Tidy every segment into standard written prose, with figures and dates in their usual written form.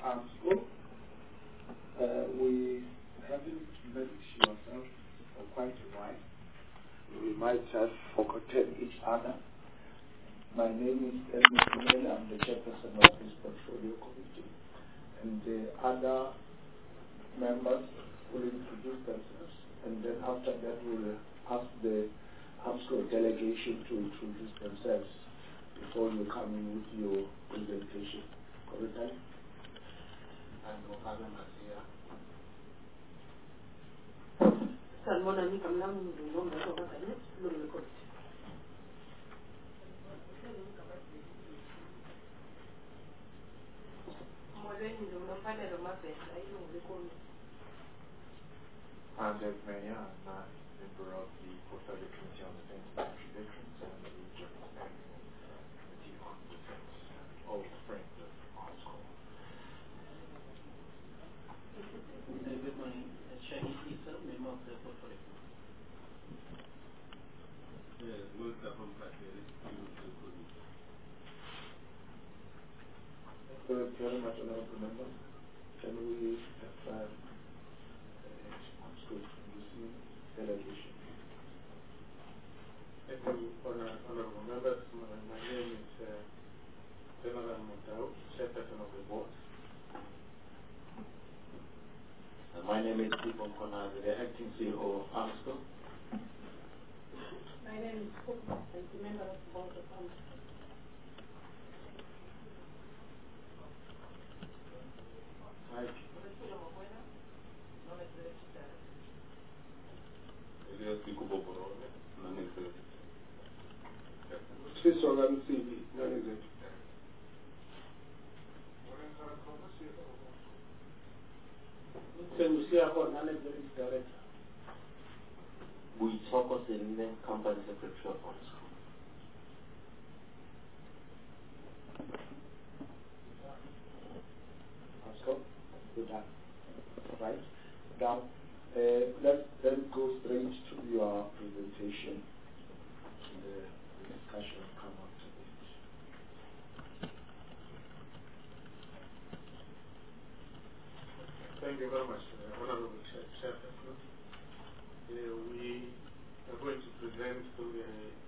school. We haven't met yourself for quite a while. We might have forgotten each other. My name is Edmund. I'm the chairperson of this portfolio committee. And the other members will introduce themselves. And then after that, we'll ask the AMSCO delegation to introduce themselves before you come in with your presentation. Correct? And Mohamed Masia. Salmona ni kamlang ngombe ko ba kanya lulu ko. Modern ndo mpale ro mapesa ayo ngiko. I'm Des Mania. I'm a member of the Portfolio Committee on Defense and Veterans and the General Annual Committee on Defense and all the friends of AMSCO. Good morning. Shahid Issa, member of the Portfolio. Thank you very much, honorable member. Can we have AMSCO introducing delegation? Thank you, honorable members. My name is General Montao, chairperson of the board. My name is Stephen Konazi, the acting CEO of AMSCO. My name is Kupa, I'm the member of the board of AMSCO. We focus in the company secretary of AMSCO. AMSCO, good done. Right. Now, let's go straight to your presentation. The discussion will come after this. Thank you very much, honorable chairperson. We are going to present to the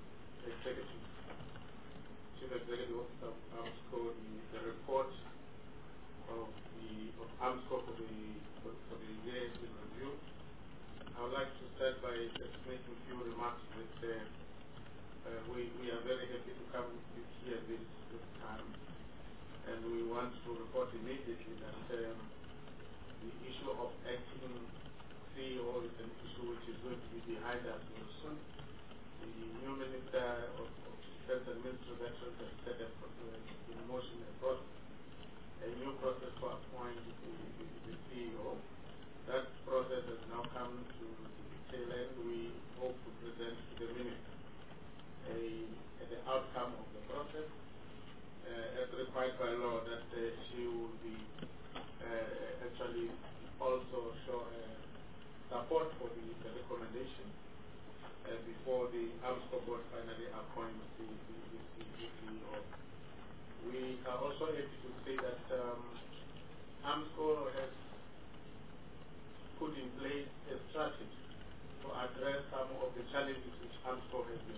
chief executive officer of AMSCO the report of AMSCO for the year in review. I would like to start by just making a few remarks that we are very happy to come here this time, and we want to report immediately that the issue of acting CEO is an issue which is going to be behind us very soon. The new Minister of Defense and Ministry of Veterans has set up in motion a new process to appoint the CEO. That process has now come to the tail end. We hope to present to the Minister the outcome of the process as required by law, that she will be actually also show support for the recommendation before the AMSCO board finally appoints the CEO. We are also happy to say that AMSCO has put in place a strategy to address some of the challenges which AMSCO has been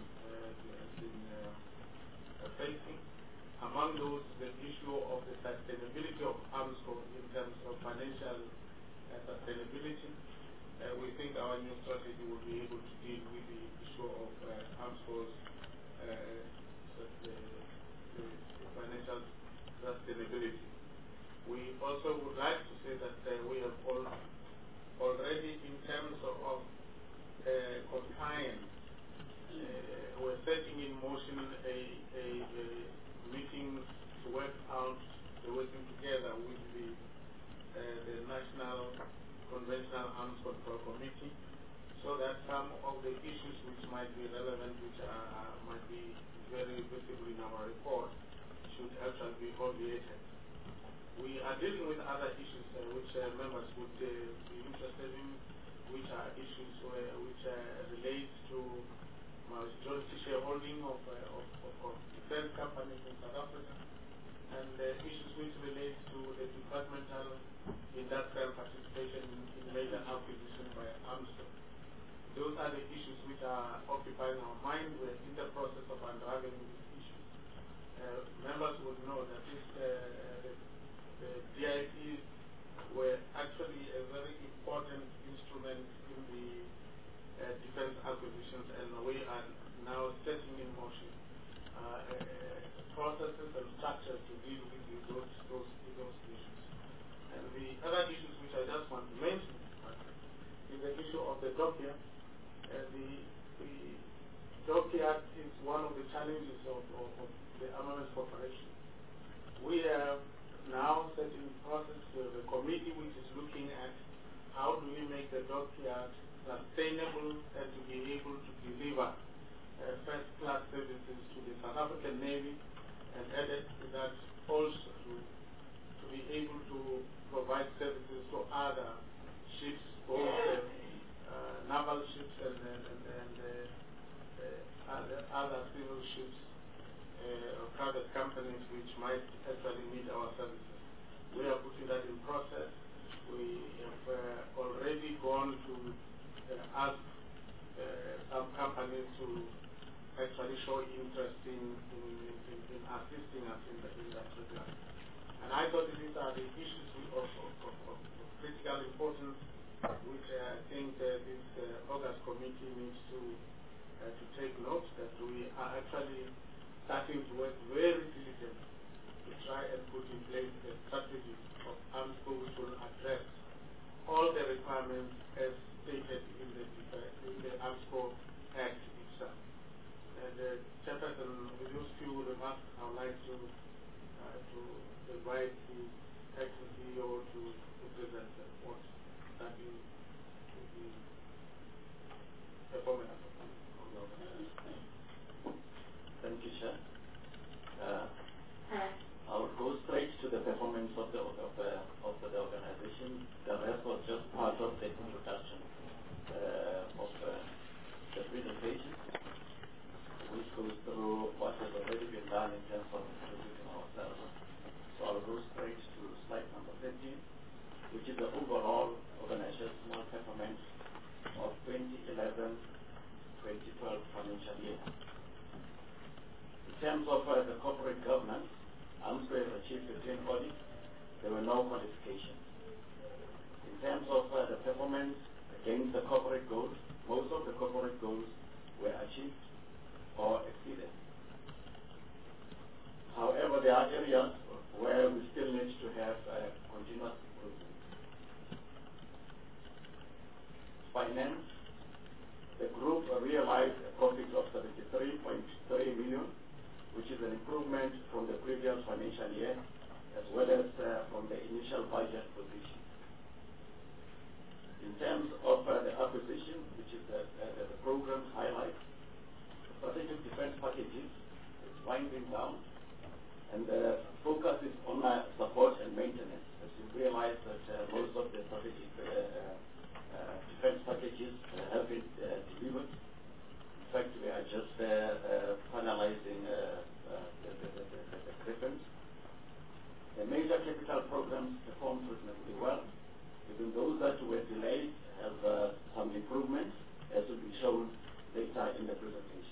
facing. Among those, the issue of the sustainability of AMSCO in terms of financial sustainability. We think our new strategy will be able to deal with the issue of AMSCO's financial sustainability. We also would like to say that we have already, in terms of compliance, we're setting in motion a meeting to work out the working together with the National Conventional Arms Control Committee, so that some of the issues which might be relevant, which might be very visible in our report, should actually be obviated. We are dealing with other issues which members would be interested in, which are issues which relate to majority shareholding of defense companies in South Africa, and issues which relate to the departmental driving these issues. Members would know that the DICs were actually a very important instrument in the defense acquisitions, and we are now setting in motion processes and structures to deal with those issues. And the other issues which I just want to mention is the issue of the dockyard. The dockyard is one of the challenges of the Armaments Corporation. We have now set in process with a committee which is looking at how do we make the dockyard sustainable and to be able to deliver first-class services to the South African Navy, and added to that also to be able to provide services to other ships, both naval ships and other civil ships or private companies which might actually need our services. We are putting that in process. We have already gone to ask some companies to actually show interest in assisting us in that regard. And I thought these are the issues of critical importance, which I think this August committee needs to take note that we are actually starting to work very diligently to try and put in place a strategy of AMSCO which will address all the requirements as stated in the AMSCO Act itself. And Chairperson, with those few remarks, I would like to invite the acting CEO to present what that is the performance of the organization. Thank you, Chair. I will go straight to the performance of the organization. The rest was just part of the introduction of the presentation, which goes through what has already been done in terms of introducing ourselves. So I'll go straight to slide number 15, which is the overall organizational performance of 2011-2012 financial year. In terms of the corporate governance, AMSCO has achieved 15 audits. There were no qualifications. In terms of the performance against the corporate goals, most of the corporate goals were achieved or exceeded. However, there are areas where we still need to have continuous improvement. Finance, the group realized a profit of 73.3 million, which is an improvement from the previous financial year, as well as from the initial budget position. In terms of the acquisition, which is the program's highlight, strategic defense packages is winding down, and the focus is on support and maintenance. As you realize that most of the strategic defense packages have been delivered. In fact, we are just finalizing the Griffins. The major capital programs performed reasonably well. Even those that were delayed have some improvements, as will be shown later in the presentation.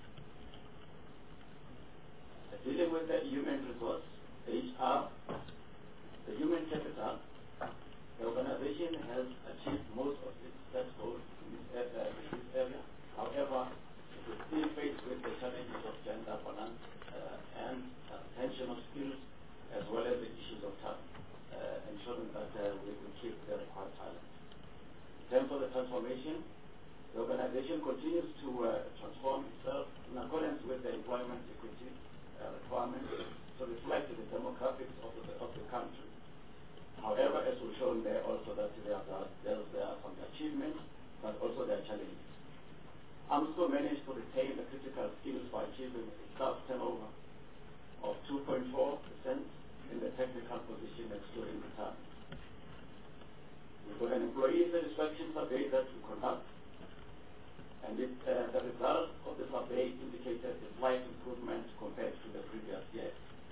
Dealing with the human resource, HR, the human capital, the organization has achieved most of its set goals in this area. However, it is still faced with the challenges of gender balance and retention of skills, as well as the issues of talent, ensuring that we keep the required talent. In terms of the transformation, the organization continues to transform itself in accordance with the employment equity requirements to reflect the demographics of the country. However, as we've shown there also that there are some achievements, but also there are challenges. AMSCO managed to retain the critical skills by achieving a staff turnover of 2.4% in the technical position excluding retirement. We've got an employee satisfaction survey that we conduct, and the result of the survey indicated a slight improvement compared to the previous year.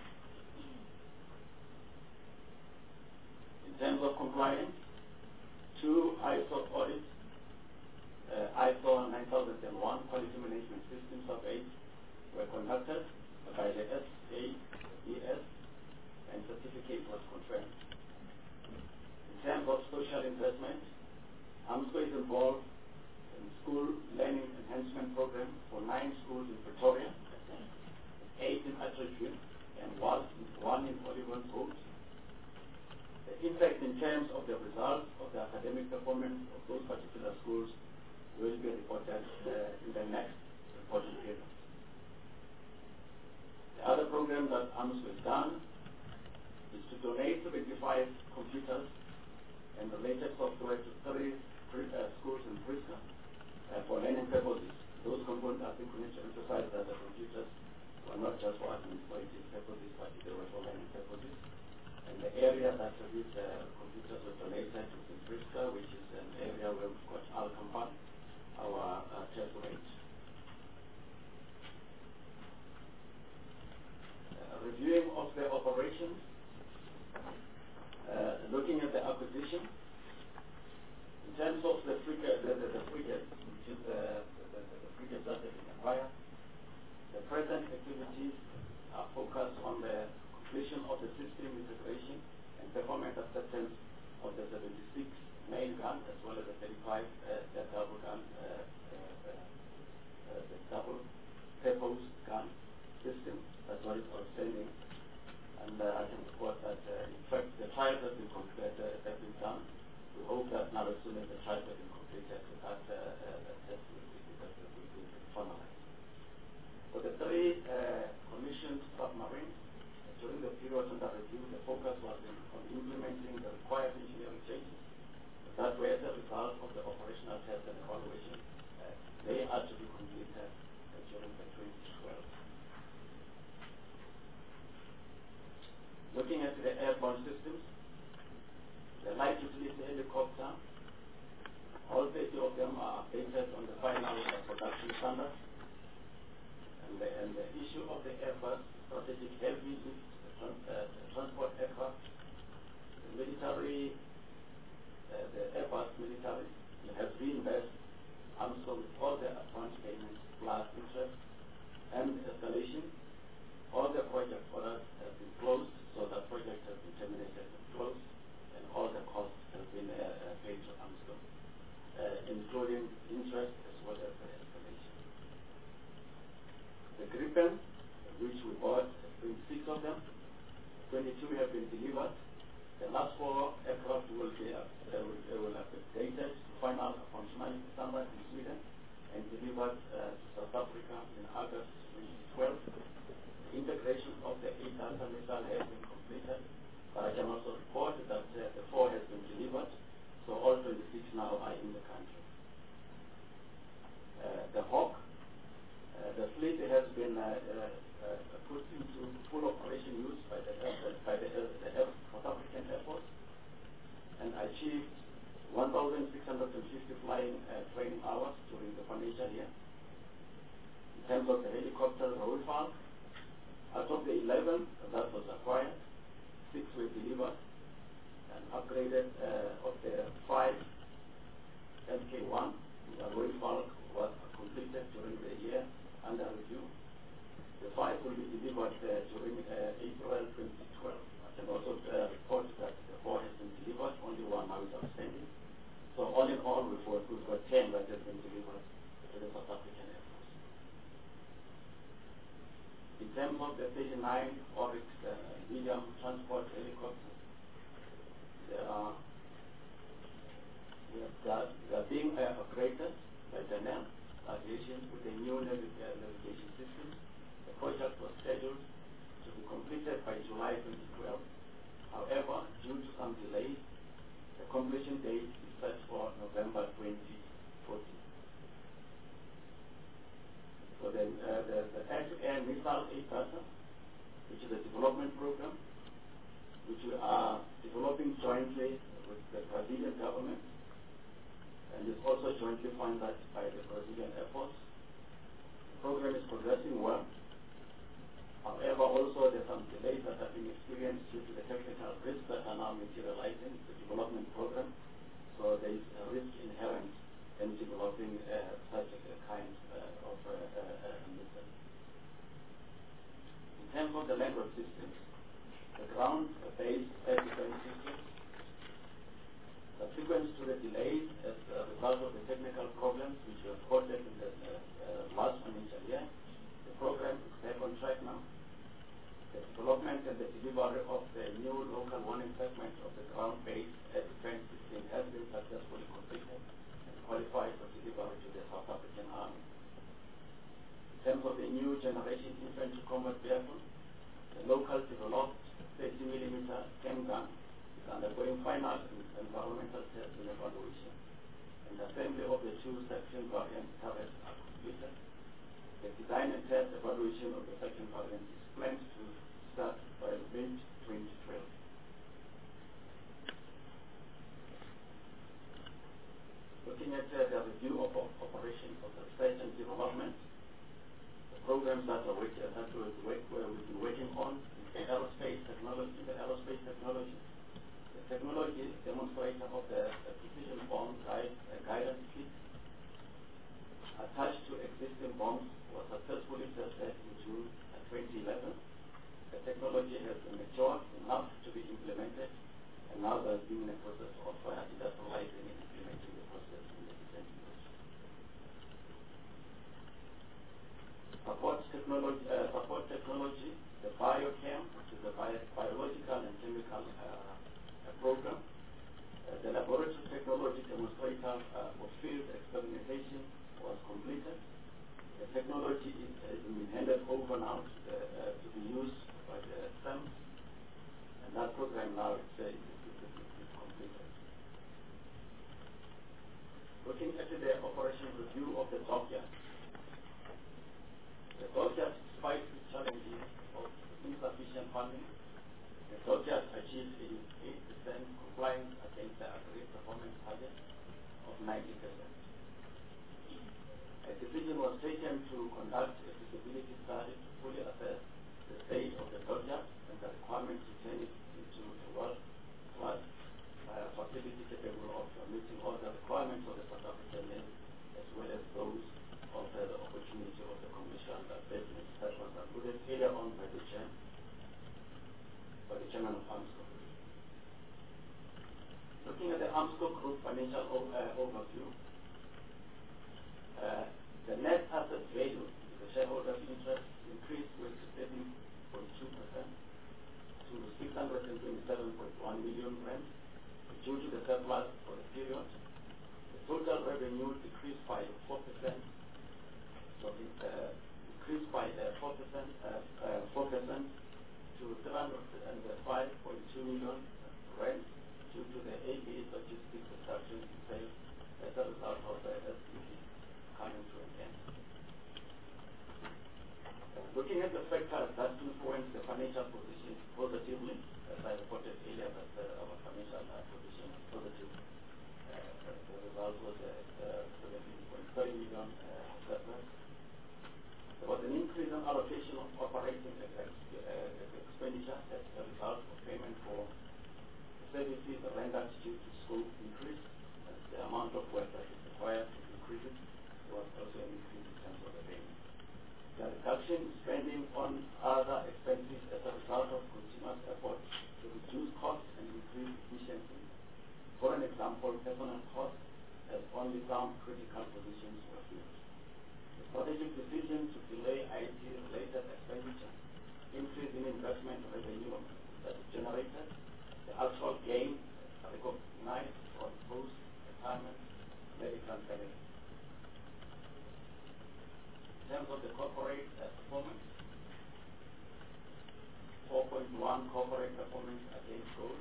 In terms of compliance, 2 ISO audits, ISO 9001 Quality Management System surveys were conducted by the SAES and certificate was confirmed. In terms of social investment, AMSCO is involved in school learning enhancement program for 9 schools in Pretoria, 8 in Atteridgeville, and 1 in Oliver Road. The impact in terms of the results of the academic performance of those particular schools will be reported in the next reporting period. The other program that AMSCO has done is to donate 75 computers and related software to 3 schools in Priska for learning purposes. Those components, I think we need to emphasize that the computers were not just for administrative purposes, but they were for learning purposes. And the area that these computers were donated was in Priska, which is an area where we've got Al-Kampan, our test rate. Reviewing of the operations, looking at the acquisition, in terms of the frigate, which is the frigate that has been acquired, the present activities are focused on the completion of the system integration and performance acceptance of the 76 main gun as well as the 35 double gun, the double purpose gun system. That's what is outstanding. And I can report that in fact the trials have been done. We hope that now as soon as the trials have been completed, that test will be finalized. For the 3 commissioned submarines, during the period under review, the focus was on implementing the required engineering changes. That way, as a result of the operational test and evaluation, they are to be completed during the 2012. Looking at the airborne systems, the light utility helicopter, all 30 of them are updated on the final production standards. And the issue of the Airbus strategic heavy lift transport aircraft, the military, the Airbus military has reimbursed AMSCO with all the advance payments plus interest and escalation. All the project orders have been closed, so the project has been terminated and closed, and all the costs have been paid to AMSCO, including interest as well as the escalation. The Gripen, which we bought, 26 of them, 22 have been delivered. The last 4 aircraft will be updated to final functionality standard in Sweden and delivered to South Africa in August 2012. The integration of the 800 missile has been completed, but I can also report that the 4 has been delivered, so all 26 now are in the country. The Hawk, the fleet has been put into full operation use by the South African Air Force and achieved 1,650 flying training hours during the financial year. In terms of the helicopter Rauwolf, out of the 11 that was acquired, 6 were delivered and upgraded. Of the 5 Mk1, the Rauwolf was completed during the year under review. The 5 will be delivered during April 2012. I can also report that the 4 has been delivered, only 1 now is outstanding. So all in all, we've got 10 that have been delivered to the South African Air Force. In terms of the 39 Oryx medium transport helicopters, they are being upgraded by Denel Aviation with a new navigation system. The project was scheduled to be completed by July 2012. However, due to some delays, the completion date is set for November 2014. So then the air-to-air missile 8-Bata, which is a development program, which we are developing jointly with the Brazilian government, and is also jointly funded by the Brazilian Air Force. The program is progressing well. However, also there are some delays that have been experienced due to the technical risks that are now materializing. It's a development program, so there is a risk inherent in developing such a kind of missile. terms of the language systems, the ground-based air defense systems, subsequent to the delays as a result of the technical problems which were reported in the last financial year, the program is back on track now. The development and the delivery of the new local warning segment of the ground-based air defense system has been successfully completed and qualified for delivery to the South African Army. In terms of the new generation infantry combat vehicle, the local developed 30mm cam gun is undergoing final environmental tests and evaluation, and the assembly of the two section variant turrets are completed. The design and test evaluation of the second variant is planned to start by mid-2012. Looking at the review of operations of the research and development, the programs that we've been working on in the aerospace technology, the technology demonstrator of the precision bomb guidance kit attached to existing bombs was successfully tested in June 2011. The technology has been matured enough to be implemented, and now there's been a process of industrializing and implementing the process in the defense industry. Support technology, the biochem, which is a biological and chemical program. The laboratory technology demonstrator for field experimentation was completed. The technology has been handed over now to be used by the STEM, and that program now is completed. Looking at the operation review of the dockyard. The dockyard, despite the challenges of insufficient funding, the dockyard achieved 88% compliance against the agreed performance target of 90%. A decision was taken to conduct a feasibility study to fully assess the state of the dockyard and the requirement to turn it into a world-class facility capable of meeting all the requirements of the South African Navy, as well as those of the opportunity of the commercial business that was alluded earlier on by the chairman of Armscor. Looking at the Armscor Group financial overview, the net asset value, the shareholders' interest, increased with 13.2% to 627.1 million rand due to the surplus for the period. The total revenue decreased by 4%, so it increased by 4% to 305.2 million rand due to the ABA logistics reduction in sales as a result of the SPP coming to an end. Looking at the factors that influence the financial position positively, as I reported earlier that our financial position is positive. The result was 17.30 million surplus. There was an increase in allocation of operating expenditure as a result of payment for services rendered due to scope increase, as the amount of work that is required increases. There was also an increase in terms of the payment. The reduction in spending on other expenses as a result of continuous efforts to reduce costs and increase efficiency. For an example, personnel costs as only some critical positions were filled. The strategic decision to delay IT-related expenditure, increase in investment revenue that is generated, the actual gain recognized from post-retirement medical benefits. In terms of the corporate performance, 4.1 corporate performance against goals.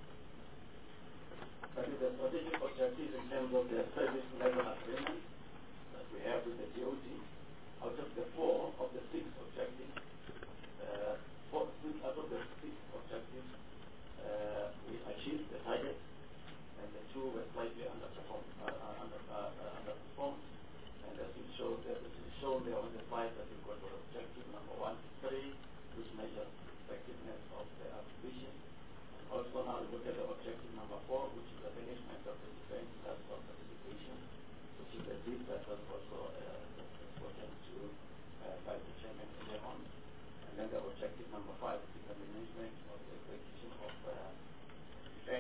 That is the strategic objective in terms of the service level agreement that we have with the DOD. Out of the 4 of the 6 objectives, we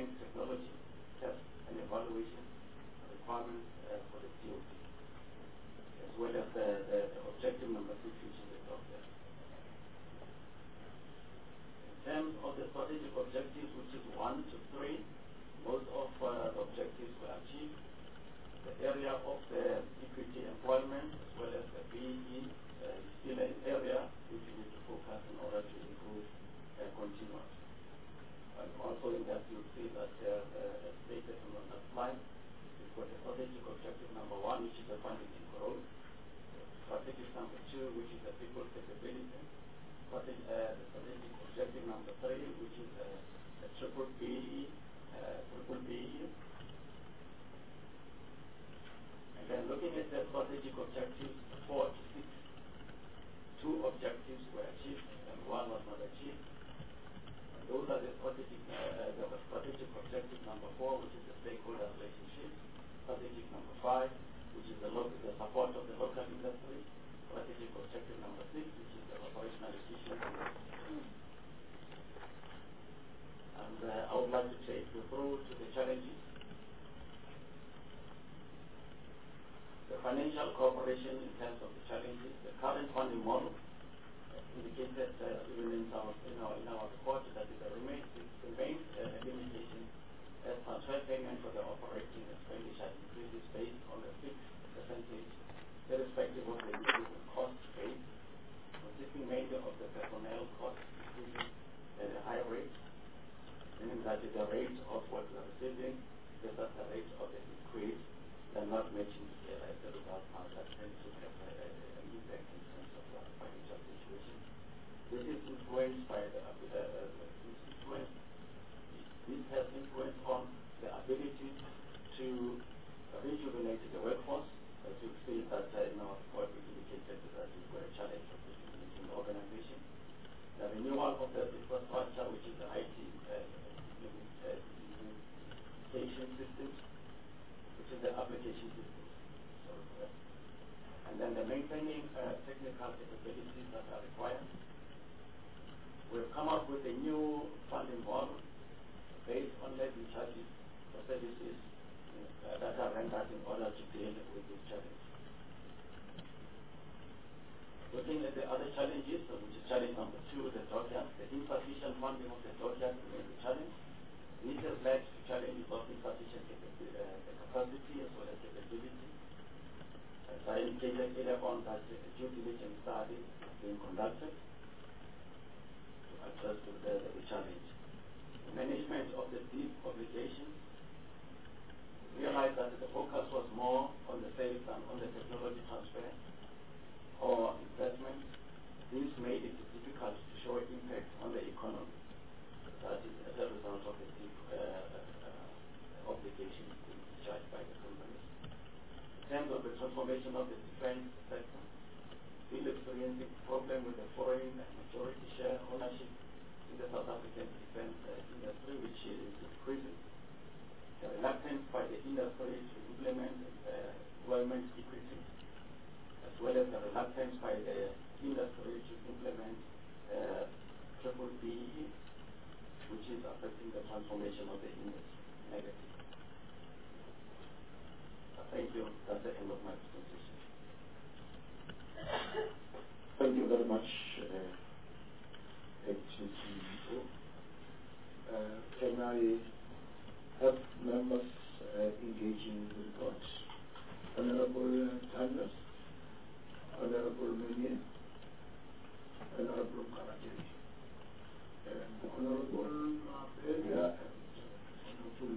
defense technology test and evaluation requirements for the DOD, as well as the objective number 6, which is the top there. In terms of the strategic objectives, which is 1 to 3, most of the objectives were achieved. The area of the equity employment, as well as the BEE, is still an area which we need to focus in order to improve continuous. And also in that you'll see that as stated on that slide, we've got the strategic objective number 1, which is the funding and growth. Strategic number 2, which is the people capability. The strategic objective number 3, which is the triple BEE. And then looking at the strategic objectives 4 to 6, 2 objectives were achieved and 1 was not achieved. And those are the strategic objective number 4, which is the stakeholder relationship. Strategic number 5, which is the support of the local industry. Strategic objective number 6, which is the operational efficiency. And I would like to take you through to the challenges. The financial cooperation in terms of the challenges, the current funding model indicated even in our report that there remains a limitation as transfer payment for the operating expenditure increases based on a fixed percentage, irrespective of the individual cost base, consisting mainly of the personnel cost increasing at a high rate, meaning that the rate of what we are receiving versus the rate of the increase, they are not matching together as a result of that tends to have an impact in terms of the financial situation. This is influenced by this has influence on the ability to rejuvenate the workforce. As you see that in our report we indicated that we've got a challenge of in the organization. The renewal of the infrastructure, which is the IT station systems, which is the application systems. And then the maintaining technical capabilities that are required. We've come up with a new funding model based on levy charges for services that are rendered in order to deal with this challenge. Looking at the other challenges, which is challenge number 2, the dockyard, the insufficient funding of the dockyard remains a challenge. This has led to challenges of insufficient capacity as well as capability. As I indicated earlier on, that the due diligence study is being conducted to address the challenge. The management of the deep obligations, realized that the focus was more on the sales than on the technology transfer or investment. This made it difficult to show impact on the economy. That is as a result of the deep obligations being discharged by the companies. In terms of the transformation of the defense sector, still experiencing problem with the foreign majority share ownership in the South African defense industry, which is decreasing. The reluctance by the industry to implement employment equity, as well as the reluctance by the industry to implement triple BEE, which is affecting the transformation of the industry negatively. Thank you. That's the end of my presentation. Thank you very much, HCCO. Can I have members engage in the report? Honorable Tanders, Honorable Meunier, Honorable Karateri, Honorable Beria, and Honorable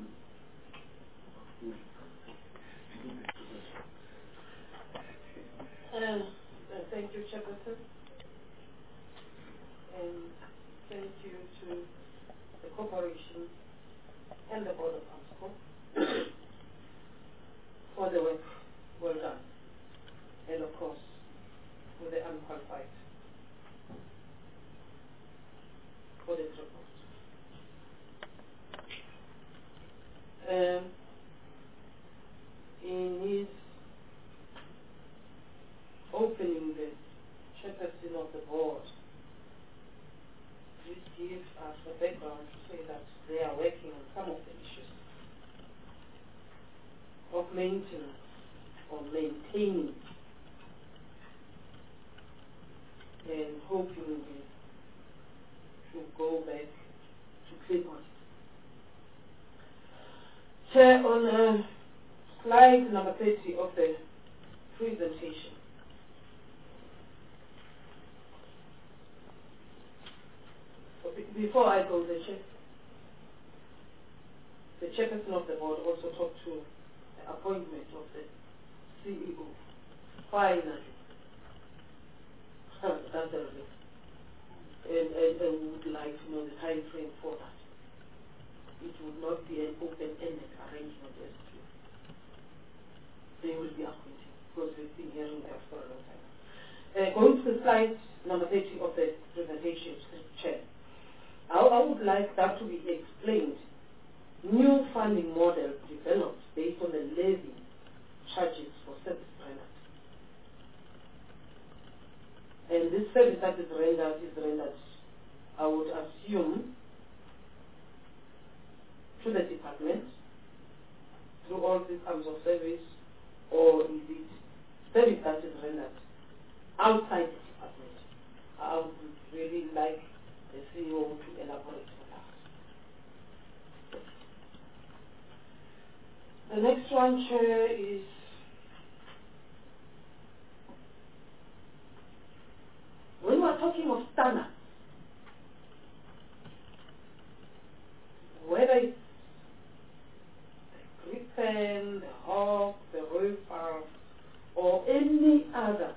Thank you, Chairperson, and thank you to the corporation and the Board of AMSCO for the work well done, and of course for the unqualified for this report. maintenance or maintaining, and hoping to go back to clean audit. Chair, on slide number 30 of the presentation, before I go, the chairperson of the board also talked to the appointment of the CEO. Finally, that's a relief. And we would like to know the time frame for that. It would not be an open-ended arrangement as to they will be appointed, because we've been hearing that for a long time. Going to the slide number 30 of the presentation, Chair. I would like that to be explained. New funding model developed based on the levy charges for service rendered. And this service that is rendered, I would assume, to the department, through all these arms of service, or is it service that is rendered outside the department? I would really like the CEO to elaborate on that. The next one, Chair, is when we're talking of standards, whether it's the Gripen, the Hawk, the Roofer, or any other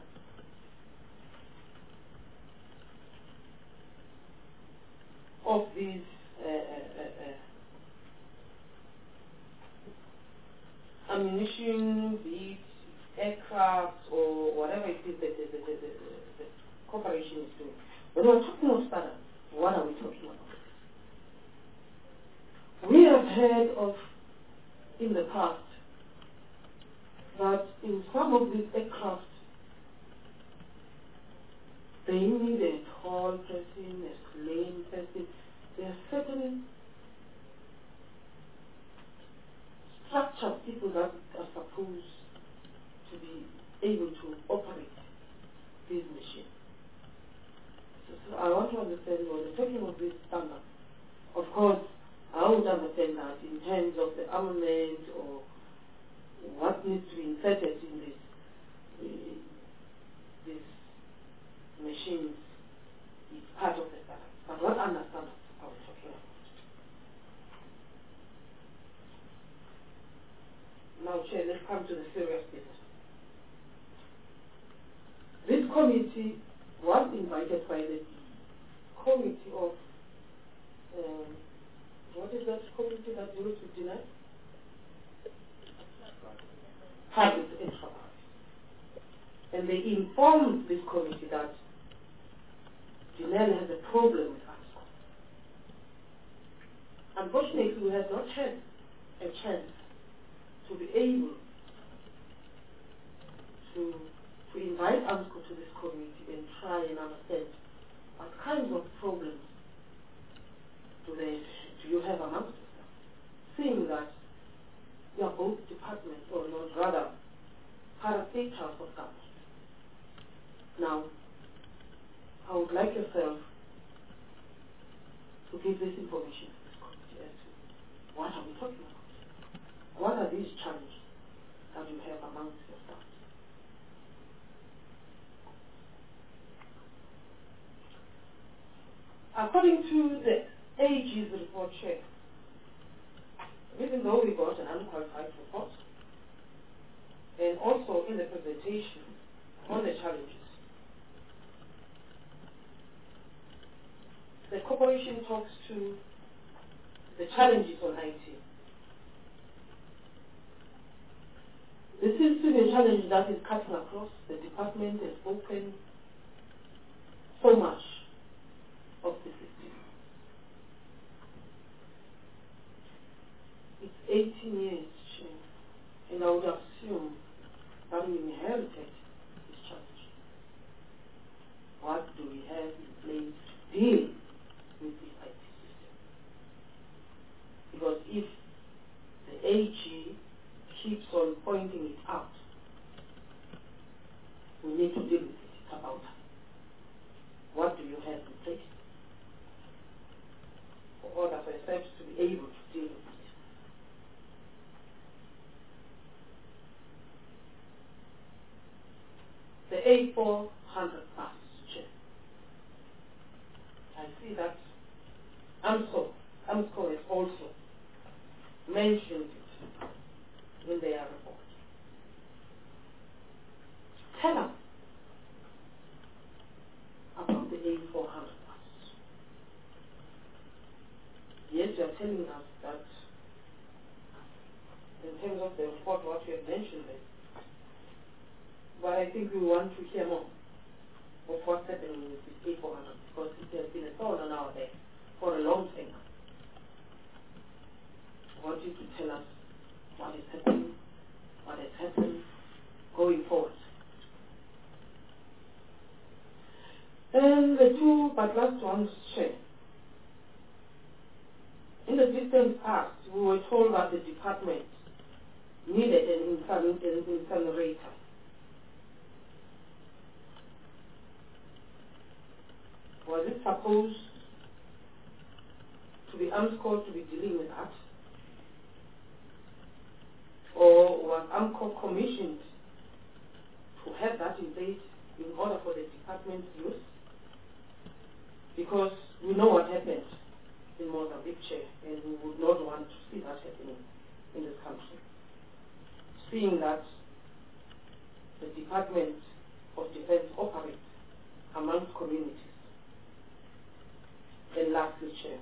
of these ammunition, be it aircraft or whatever it is that the corporation is doing. When we're talking of standards, what are we talking about? We have heard of in the past that in some of these aircraft they need a tall person, a slim person. There are certain structured people that are supposed to be able to operate these machines. So I want to understand when we're talking of this standard. Of course, I would understand that in terms of the armament or what needs to be inserted in these machines is part of the standard. But what other standards are we talking about? Now, Chair, let's come to the serious business. This committee was invited by the committee of, what is that committee that deals with deny? Public enterprise. And they informed this committee that Janelle has a problem with us. Unfortunately, we have not had a chance to be able to invite AMSCO to this committee and try and understand what kinds of problems do you have amongst yourself, seeing that you are both departments, or not, rather parastatals of government. Now, I would like yourself to give this information to this committee as to what are we talking about? What are these challenges that you have amongst yourselves? According to the AG's report, Chair, even though we got an unqualified report, and also in the presentation on the challenges, the corporation talks to the challenges on IT. This seems to be a challenge that is cutting across. The department has spoken so much of the system. It's 18 years, and I would assume that we inherited this challenge. What do we have in place to deal with this IT system? Because if the AG keeps on pointing it out. We need to deal with it. It's about time. What do you have in place for order for yourselves to be able to deal with it? The A400 bus, Chair. I see that AMSCO has also mentioned it in their report. Tell us about the A400 bus. Yes, you are telling us that in terms of the report, what you have mentioned there, but I think we want to hear more of what's happening with this A400 because it has been a thorn on our back for a long time. I want you to tell us what is happening, what has happened going forward. And the two but last ones, Chair. In the distant past, we were told that the department needed an incinerator. Was it supposed to be AMSCO to be dealing with that? Or was AMCO commissioned to have that in place in order for the department's use? Because we know what happened in Mozambique, Chair, and we would not want to see that happening in this country. Seeing that the Department of Defense operates amongst communities. And lastly, Chair,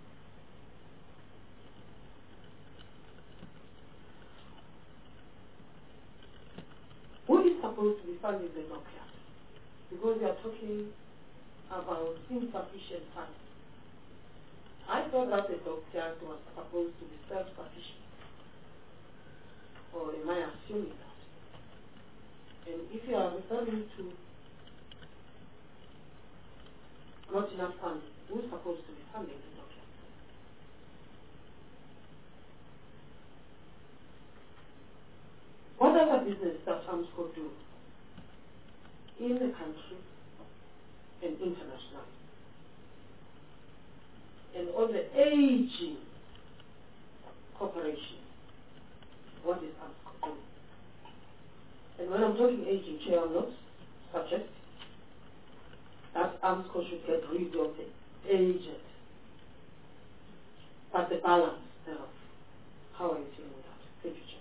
who is supposed to be funding the dockyard? Because we are talking about insufficient funds. I thought that the dockyard was supposed to be self-sufficient. Or am I assuming that? And if you are referring to not enough funding, who's supposed to be funding the dockyard? What other business does AMSCO do in the country and internationally? And on the aging corporation, what is AMSCO doing? And when I'm talking aging, Chair, I'm not suggesting that AMSCO should get rid of the aged, but the balance thereof. How are you dealing with that? Thank you, Chair.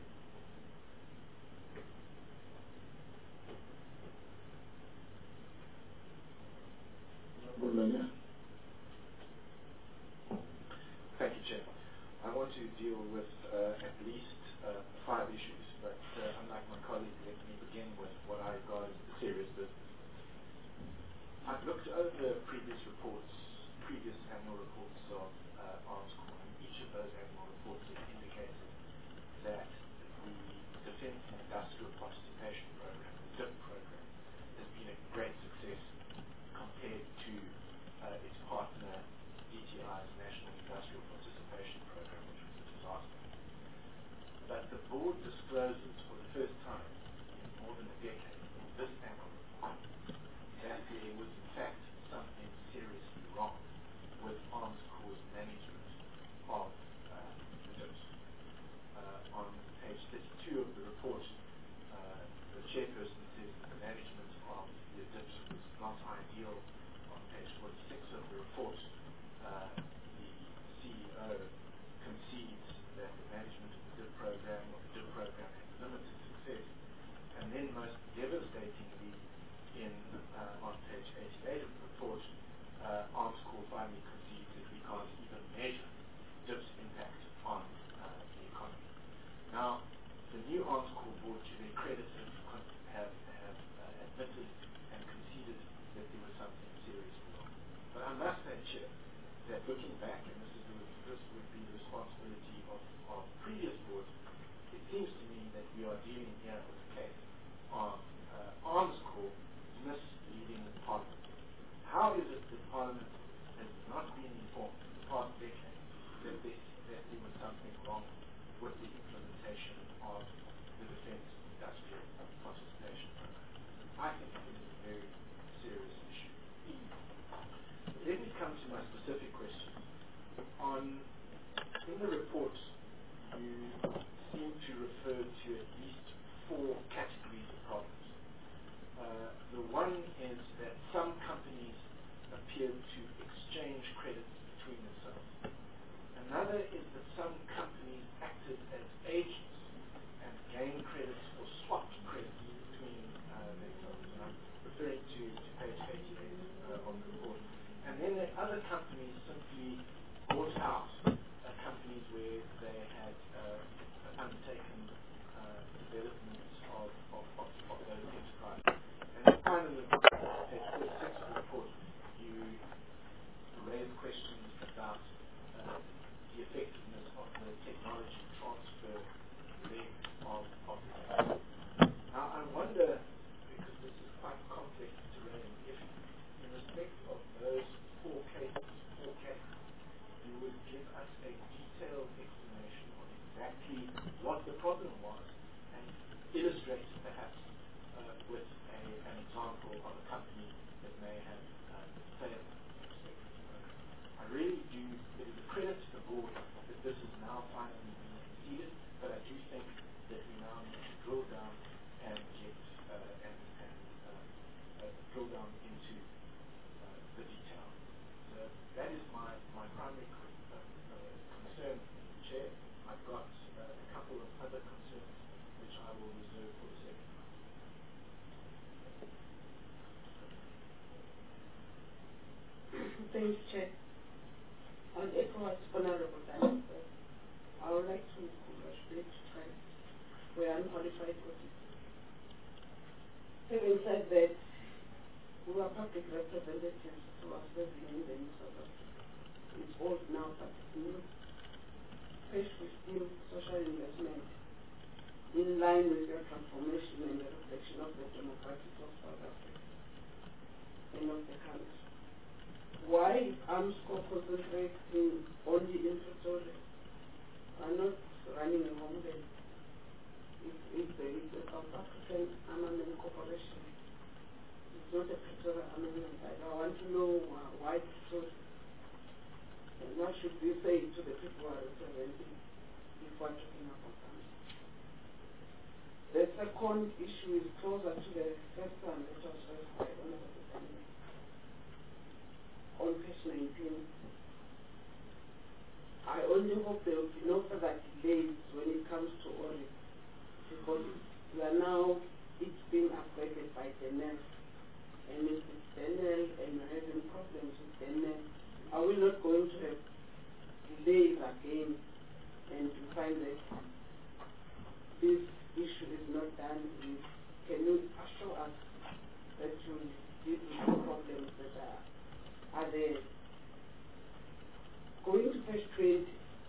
Thank you, Chair. I want to deal with at least 5 issues, but unlike my colleague, let me begin with what I regard as the serious business. I've looked over previous annual reports of AMSCO, and each of those annual reports have indicated that the Defence and Industrial Participation Program, the DIP program, has been a great success compared to its partner DTI's National Industrial Participation Program, which was a disaster. But the board discloses for the first time in more than a decade in this annual report that there was in fact something seriously wrong with AMSCO's management of the DIPs. On page 32 of the report, the chairperson says that the management of the DIPs was not ideal. On page 46 of the report, the CEO concedes that the management of the DIP program had limited success. And then most devastatingly, on page 88 of the report, AMSCO finally concedes that we can't even measure DIP's impact on the economy. Now, the new AMSCO board, to their credit, have admitted and conceded that there was something seriously wrong. But I must say, Chair, that looking back, and this would be the responsibility of previous boards, it seems to me that we are dealing here with a case of AMSCO misleading Parliament. How is it that Parliament has not been informed in the past decade that there was something wrong with the implementation implementation of the Defence Industrial Participation Program. I think it is a very serious issue. Let me come to my specific questions. In the report, you seem to refer to at least 4 categories of problems. The one is that some companies appear to exchange credits between themselves. Another is that some companies acted as agents and gained credits or swapped credits between themselves. And I'm referring to page 88 of the report. And then there are other companies simply bought out companies where they had undertaken development of those enterprises. And then finally, page 46 of the report, you raise questions about the effectiveness of the technology transfer leg of the system. Now, I wonder, because this is quite complex terrain, if in respect of those 4 cases, you would give us a detailed explanation of exactly what the problem was and illustrate it perhaps with an example of a company that may have failed. I really do, it is a credit to the board that this is now finally being conceded, but I do think that we now need to drill down and get drill down into the detail. So that is my primary concern, Chair. I've got a couple of other concerns which I will reserve for the second round. Thank you, Chair. On ECOWAS Honorable Director, I would like to congratulate you guys for your unqualified audit. Having said that, we are public representatives who are serving in the New South Africa. It's old now, but it's new. Page 15, social investment, in line with your transformation and the reflection of the demographics of South Africa and of the country. Why is AMSCO concentrating only in Pretoria? Why not running a home base? If there is a South African armament corporation, it's not a Pretoria armament. I want to know why Pretoria. And what should we say to the people who are representing if we're talking about something? The second issue is closer to the first one that was raised by Honorable Daniel. On page 19, I only hope there will be no further delays when it comes to audit, because we are now, it's being upgraded by Daniel, and if it's Daniel and we're having problems with Daniel, are we not going to have delays again and to find that this issue is not done? Can you assure us that you will deal with the problems that are there? Going to page 20,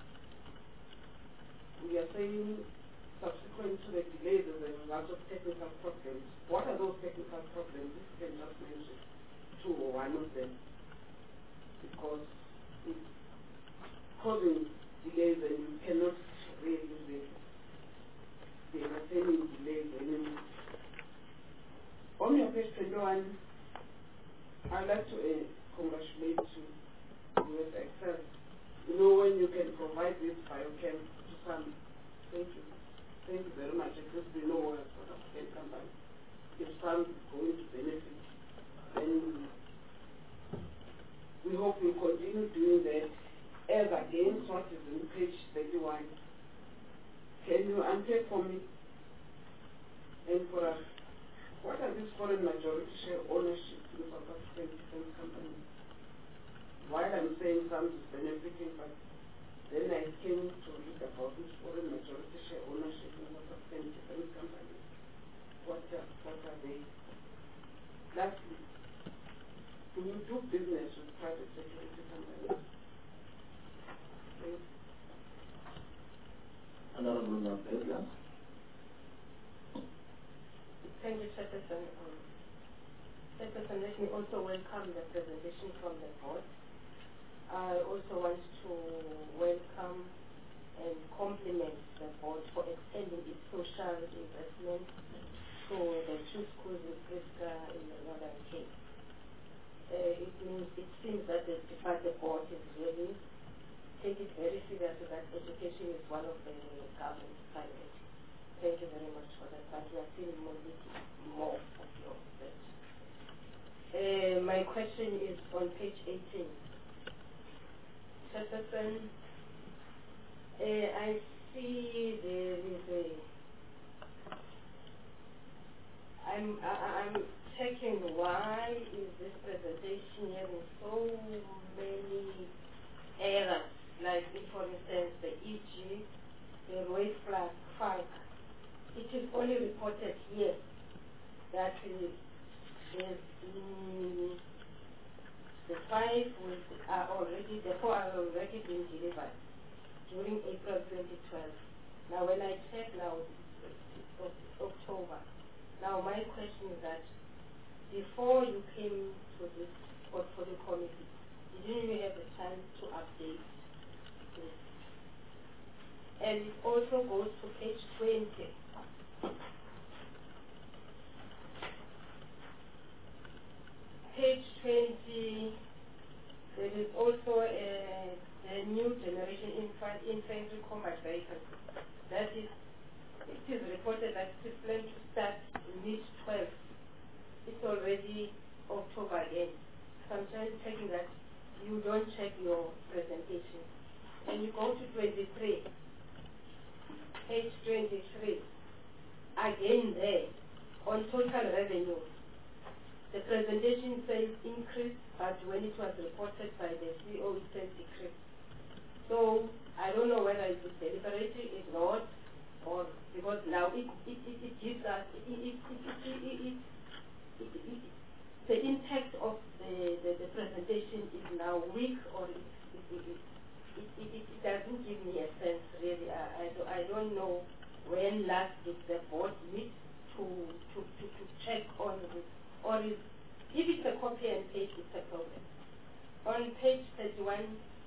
we are saying subsequent to the delays as a result of technical problems. What are those technical problems? If you can just mention 2 or 1 of them, because it's causing delays and you cannot really be entertaining delays anymore. On your page 21, I'd like to congratulate you with Excel. You know, when you can provide this biochem to some, thank you. Thank you very much. At least we know what South African company. If some is going to benefit, then we hope we continue doing that. As against what is in page 31, can you unpack for me and for us, what are these foreign majority share ownership in South African defense companies? While I'm saying some is benefiting, but then I came to read about this foreign majority share ownership in South African defense companies. What are they? Lastly, do you do business with private security companies? Honorable Mabeza. Thank you, Chairperson. Chairperson, let me also welcome the presentation from the board. I also want to welcome and compliments the board for extending its social investment to the two schools in Priska in the Northern Cape. It seems that the board is really take it very seriously that education is one of the government's priorities. Thank you very much for that, but we are seeing more of your that. My question is on page 18. Chairperson, I see there is I'm checking why is this presentation having so many errors, like for instance the EG, the Roy Falk. It is only reported here that there's the 4 are already being delivered during April 2012. Now when I check now, it's October. Now my question is that before you came to this portfolio committee, didn't you have a chance to update this? And it also goes to page 20. Page 20, there is also a new generation infantry combat vehicle. That is, it is reported that it is planned to start mid-12. It's already October again. So I'm checking that you don't check your presentation. And you go to 23, page 23, again there, on total revenue. The presentation says increase, but when it was reported by the CEO, it says decrease. So I don't know whether it is deliberately ignored, or because now it gives us the impact of the presentation is now weak, or it doesn't give me a sense really. I don't know when last did the board meet to check on this. Or if it's a copy and paste, it's a problem. On page 31,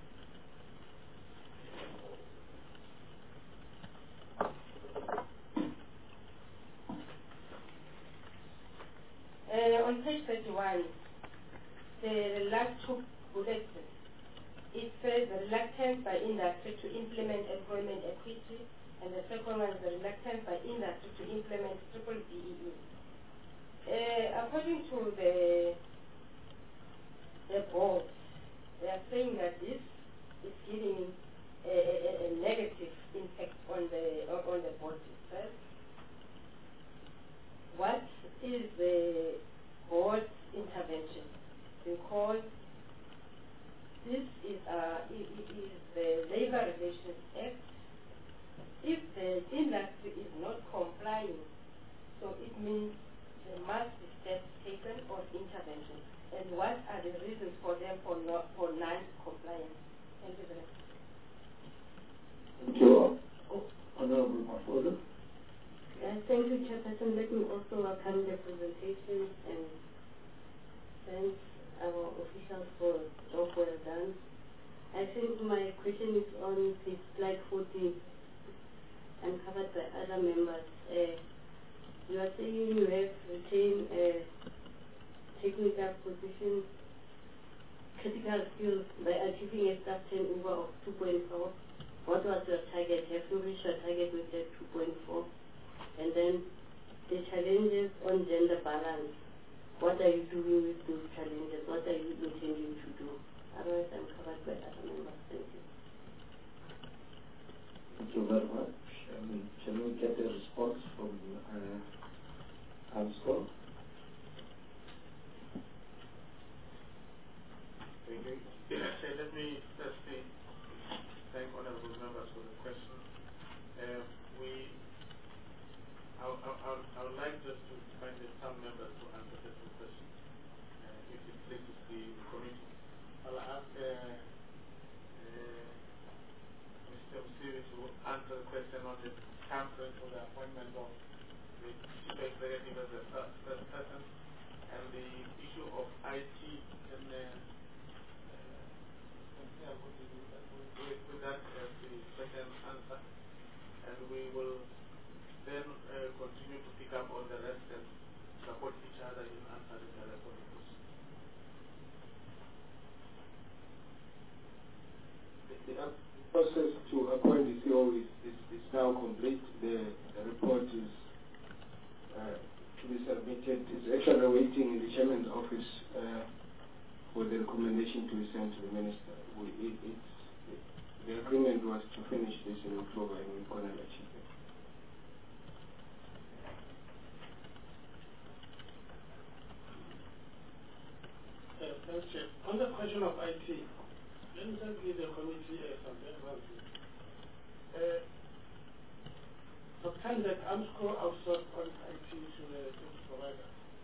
the last two bullets, it says the reluctance by industry to implement employment equity, and the second one is the reluctance by industry to implement triple BEE. According to the board, they are saying that this is giving a negative impact on the board itself. What is the board's intervention? Because this is the Labor Relations Act. If the industry is not complying, so it means there must be steps taken or intervention. And what are the reasons for them for non-compliance? Thank you very much. Thank you. Honorable Mafodo. Thank you, Chairperson. Let me also welcome the presentation and thank our officials for job well done. I think my question is on this slide 14 and covered by other members. You are saying you have retained technical position, critical skills by achieving a staff turnover of 2.4. What was your target? Have you reached your target with that 2.4? And then the challenges on gender balance. What are you doing with those challenges? What are you intending to do? Otherwise, I'm covered by other members. Thank you. Thank you very much. Shall we get a response from AMSCO? Thank you. So let me firstly thank honorable members for the question. I would like just to find some members to answer certain questions, if it pleases the committee. I'll ask Mr. Msiri to answer the question on the timeframe for the appointment of the chief executive as the first person, and the issue of IT. And with that as the second answer. now complete. The report is to be submitted. It's actually waiting in the chairman's office for the recommendation to be sent to the minister. The agreement was to finish this in October, and we're going to achieve it. Thanks, Chair. On the question of IT, let me just give the committee some background. Sometimes that AMSCO outsourced all its IT to the service provider.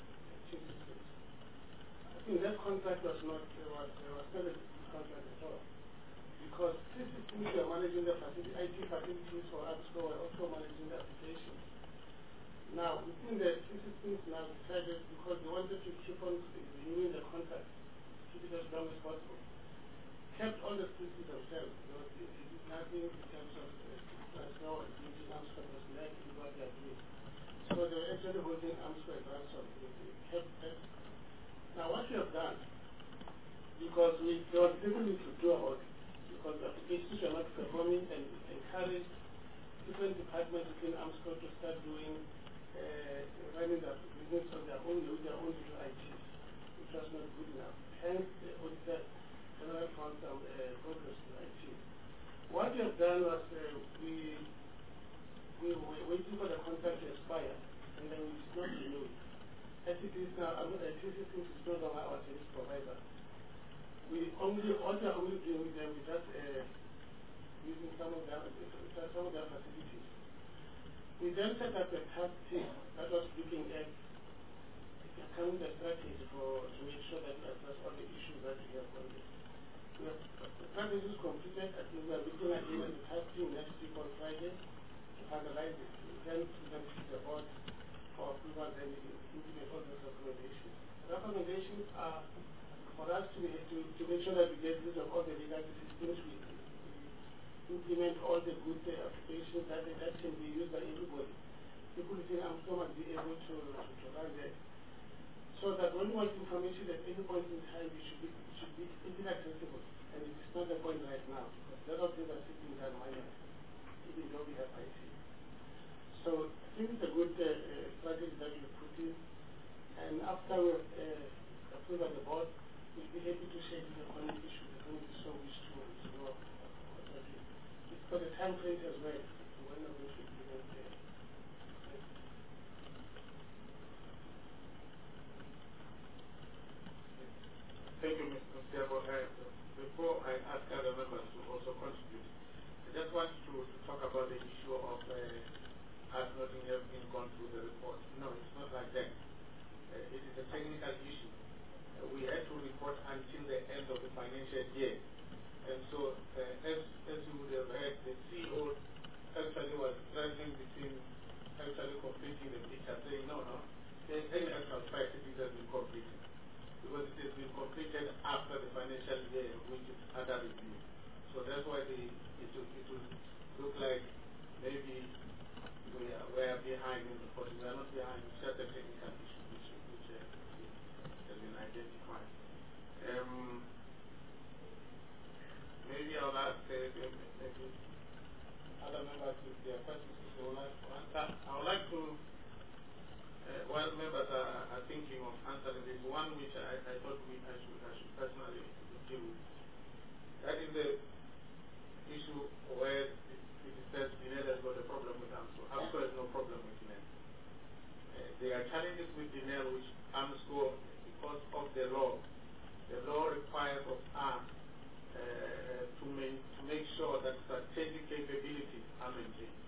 I think that contract was not not a good contract at all. Because systems were managing the IT facilities for AMSCO were also managing the applications. Now, within the systems now decided, because they wanted to keep on renewing the contract, keep it as long as possible, kept all the systems themselves. They did nothing in terms of transfer and using AMSCO was like what they are doing. So they were actually holding AMSCO as ransom. They kept that. Now, what we have done, because there was little we could do about it, because the applications were not performing, and encouraged different departments within AMSCO to start doing running the business on their own little IT, which was not good enough. Hence, the auditor general found some progress in IT. What we have done was we were waiting for the contract to expire, and then we did not renew it. As it is now, our IT system is no longer our service provider. What we are only doing with them is just using some of their facilities. We then set up a task team that was looking at coming the strategy to make sure that we address all the issues that we have on this. The strategy is completed. I think we are looking at the task team next week on Friday to finalize it. We then present it to the board for approval and implement all those recommendations. The recommendations are for us to make sure that we get rid of all the legacy systems, we implement all the good applications that can be used by everybody. People within AMSCO must be able to run that. So that when we want information at any point in time, it should be easily accessible. And it is not the point right now. There are things that sit in that minor, even though we have IT. So I think it's a good strategy that we put in. And after we approve at the board, we'll be happy to share the community should the community so wish to know what we're doing. For the time frame as well, when we're going to implement the Thank you, Mr. Chairman. Before I ask other members to also contribute, I just want to talk about the issue of us not having gone through the report. No, it's not like that. It is a technical issue. We had to report until the end of the financial year. And so, as you would have heard, the CEO actually was struggling between actually completing the picture, saying, no, the actual fact it has been completed. Because it has been completed after the financial year, which is under review. So that's why it will look like maybe we are behind in reporting. We are not behind, it's just a technical issue which has been identified. Maybe I'll ask maybe other members if there are questions they would like to answer. I would like to, while members are thinking of answering this, one which I thought I should personally deal with. That is the issue where it is said Dinel has got a problem with AMSCO. AMSCO has no problem with Dinel. There are challenges with Dinel which AMSCO, because of the law requires of us to make sure that strategic capabilities are maintained.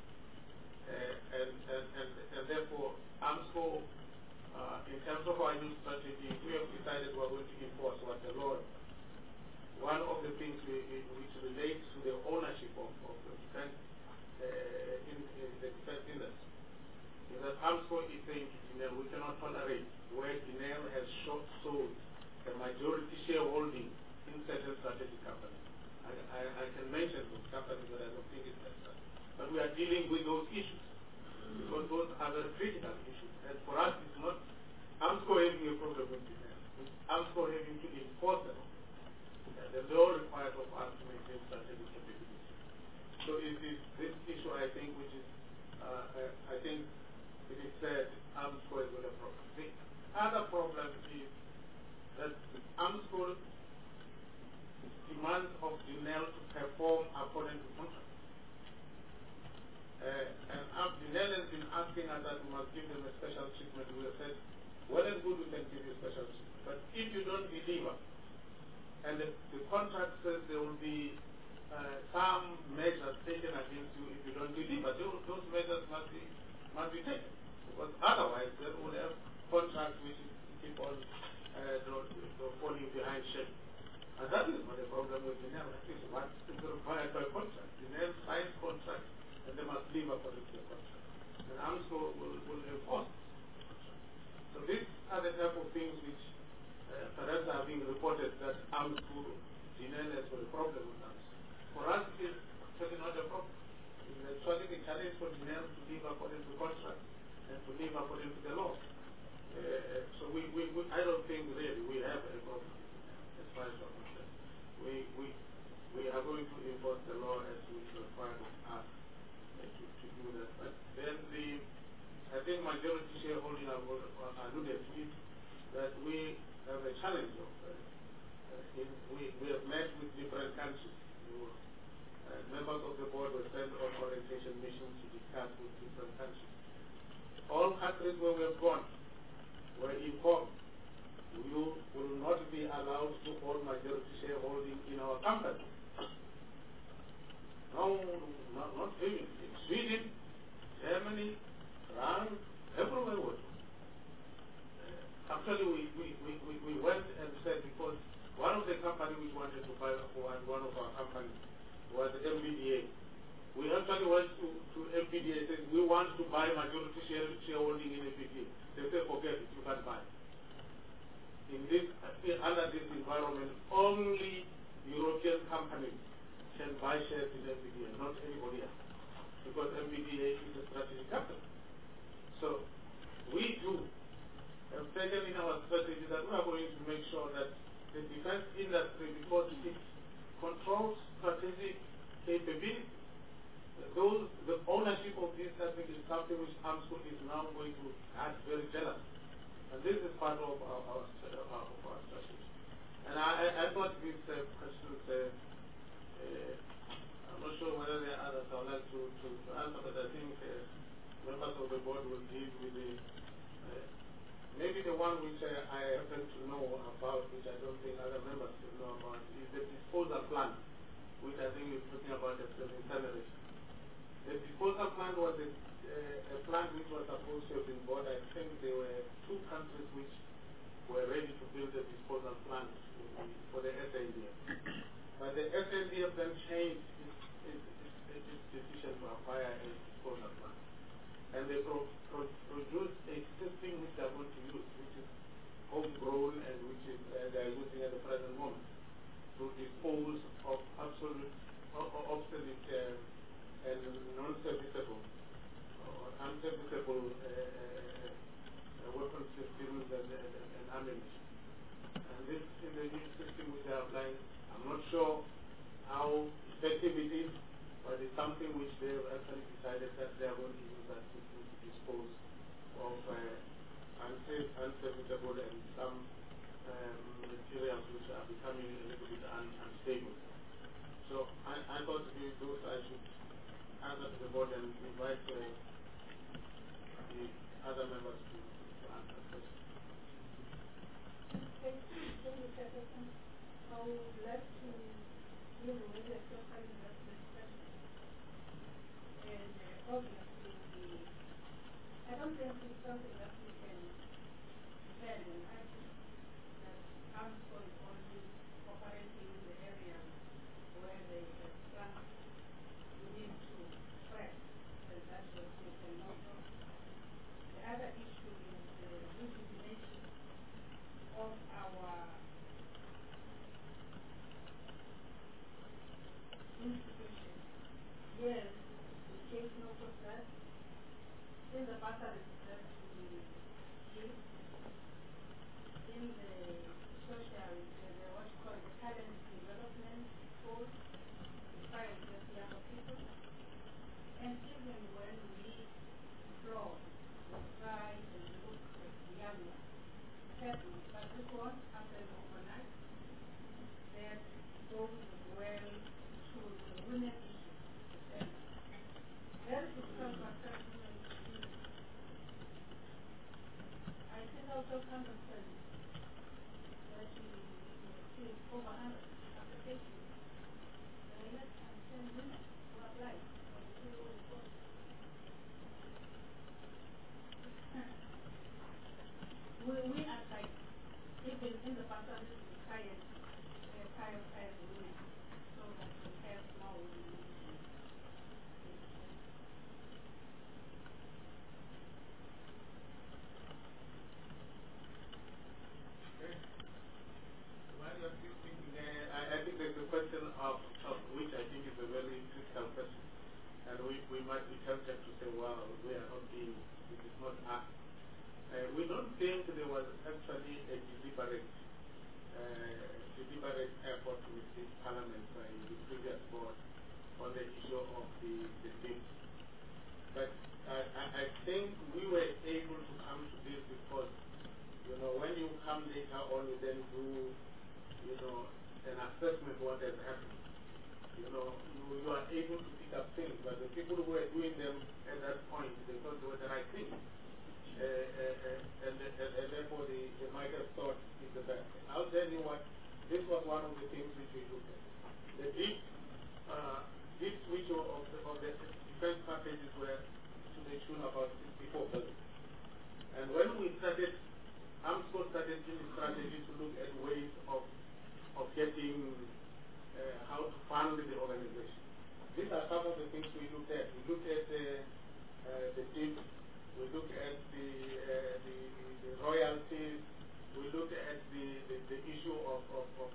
And therefore, AMSCO, in terms of our new strategy, we have decided we are going to enforce what the law is. One of the things which relates to the ownership of the defense in the defense industry is that AMSCO is saying to Dinel, we cannot tolerate where Dinel has sold a majority shareholding in certain strategic companies. I can mention those companies, but I don't think it's necessary. But we are dealing with those issues because those are very critical issues. And for us, it's not AMSCO having a problem with Dinel. It's AMSCO having to enforce them. The law requires of us to maintain strategic capability. So it is this issue, I think, which is, I think it is said AMSCO is with a problem. The other problem is that AMSCO demands of DINEL to perform according to contract. And DINEL has been asking us that we must give them a special treatment. We have said, well and good, we can give you special treatment. But if you don't deliver, and the contract says there will be some measures taken against you if you don't deliver, those measures must be taken. Because otherwise, then we'll have contracts which keep on falling behind shape. And that is not a problem with DINEL. That is what is required by contract. DINEL signs contracts, and they must live according to the contract. And AMSCO will enforce it. So these are the type of things which perhaps are being reported that AMSCO, DINEL has got a problem with us. For us, it is certainly not a problem. It is actually a challenge for DINEL to live according to contract and to live according to the law. So I don't think really we have a problem as far as I'm concerned. We are going to enforce the law as we require of us to do that. But then I think majority shareholding alluded to it, that we have a challenge of we have met with different countries. Members of the board were sent on orientation missions to discuss with different countries. All countries where we have gone were informed you will not be allowed to own majority shareholding in our company. No, not even in Sweden, Germany, France, everywhere we went. Actually, we went and said, because one of the companies which wanted to buy one of our companies was MBDA. We actually went to MBDA and said, we want to buy majority shareholding in MBDA. They said, forget it, you can't buy. Under this environment, only European companies can buy shares in MBDA, not anybody else. Because MBDA is a strategic company. So we have taken in our strategy that we are going to make sure that the defense industry, because it controls strategic capability, the ownership of this, I think, is something which AMSCO is now going to act very jealous. And this is part of our strategy. And I thought these questions, I'm not sure whether there are others I would like to answer, but I think members of the board will deal with maybe the one which I happen to know about, which I don't think other members will know about, is the disposal plan, which I think you're talking about as an incineration. The disposal plan was a plan which was supposed to have been bought. I think there were two countries which were ready to build a disposal plant for the SNDF. But the SNDF then changed its decision to acquire a disposal plant. And they produced a system which they are going to use, which is homegrown and which is they are using at the present moment to dispose of obsolete and non-serviceable or unserviceable weapon systems and ammunition. And this is the new system which they are applying. I'm not sure how effective it is, but it's something which they have actually decided that they are going to use that system to dispose of unserviceable and some materials which are becoming a little bit unstable. So I thought those I should answer to the board and invite the other members to answer questions. Thank you, Secretary. I would like to deal with the social investment question. And obviously, I don't think it's something that we can defend and argue that AMSCO is only operating in the areas where they have plans within 2 squares, and that's what we cannot do. The other issue is the legitimation of our institution. Yes, we take note of that. In the batteries that we give, in the social, what you call the talent development tool, inspiring young people, started to say, well, we are not being, it is not us. We don't think there was actually a deliberate effort with this parliament by the previous board on the issue of the bill. But I think we were able to come to this because, you know, when you come later on, you then do, you know, an assessment of what has happened. You know, you are able to pick up things, but the people who were doing them at that point, they thought they were the right thing. And therefore they might have thought it's the best. I'll tell you what, this was one of the things which we looked at. The deep switch of the defense packages were to the tune about 64 billion. And when we started, AMSCO started giving strategy to look at ways of getting how to fund the organization. These are some of the things we looked at. We looked at the DIP, we looked at the royalties, we looked at the issue of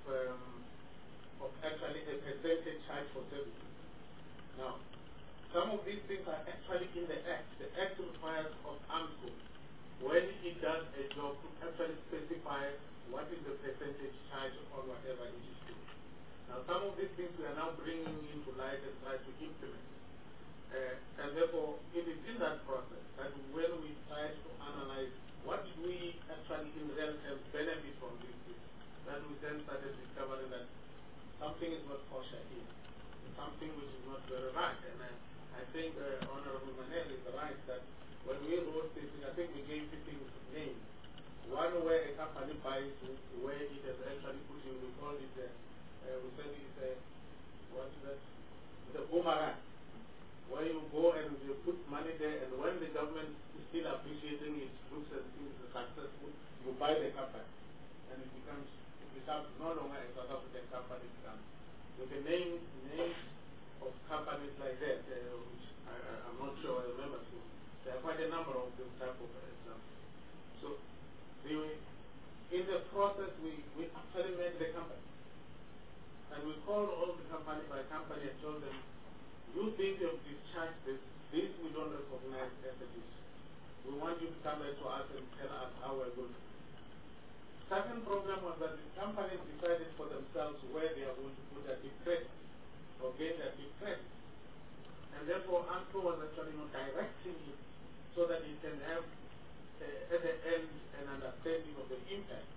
actually a percentage charge for services. Now, some of these things are actually in the Act. The Act requires of AMSCO, when it does a job, to actually specify what is the percentage charge on whatever it is doing. Now, some of these things we are now bringing into light and try to implement. And therefore, it is in that process that when we try to analyze what we actually in real terms benefit from this thing, that we then started discovering that something is not kosher here. Something which is not very right. And I think Honorable Manel is right that when we wrote this thing, I think we gave two things names. One where a company buys where it has actually put in, we call it, we said it's a, what is that? It's a boomerang, where you go and you put money there, and when the government is still appreciating it, looks and thinks it's successful, you buy the company. And it becomes no longer a South African company, it becomes with the names of companies like that, which I'm not sure I remember. So there are quite a number of those type of examples. So in the process, we actually made the company. And we called all the company by company and told them, you think you've discharged this we don't recognize as a discharge. We want you to come back to us and tell us how we're going to do it. Second problem was that the companies decided for themselves where they are going to put their deep credit or gain their deep credit. And therefore, AMSCO was actually not directing it so that it can have at the end an understanding of the impact.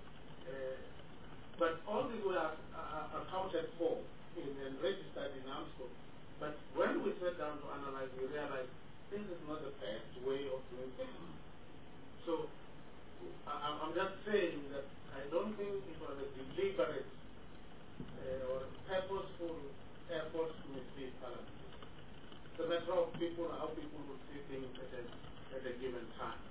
But all these were accounted for and registered in AMSCO. But when we sat down to analyze, we realized this is not the best way of doing things. So I'm just saying that I don't think it was a deliberate or purposeful effort to mislead Parliament. It's a matter of people, how people will see things at a given time.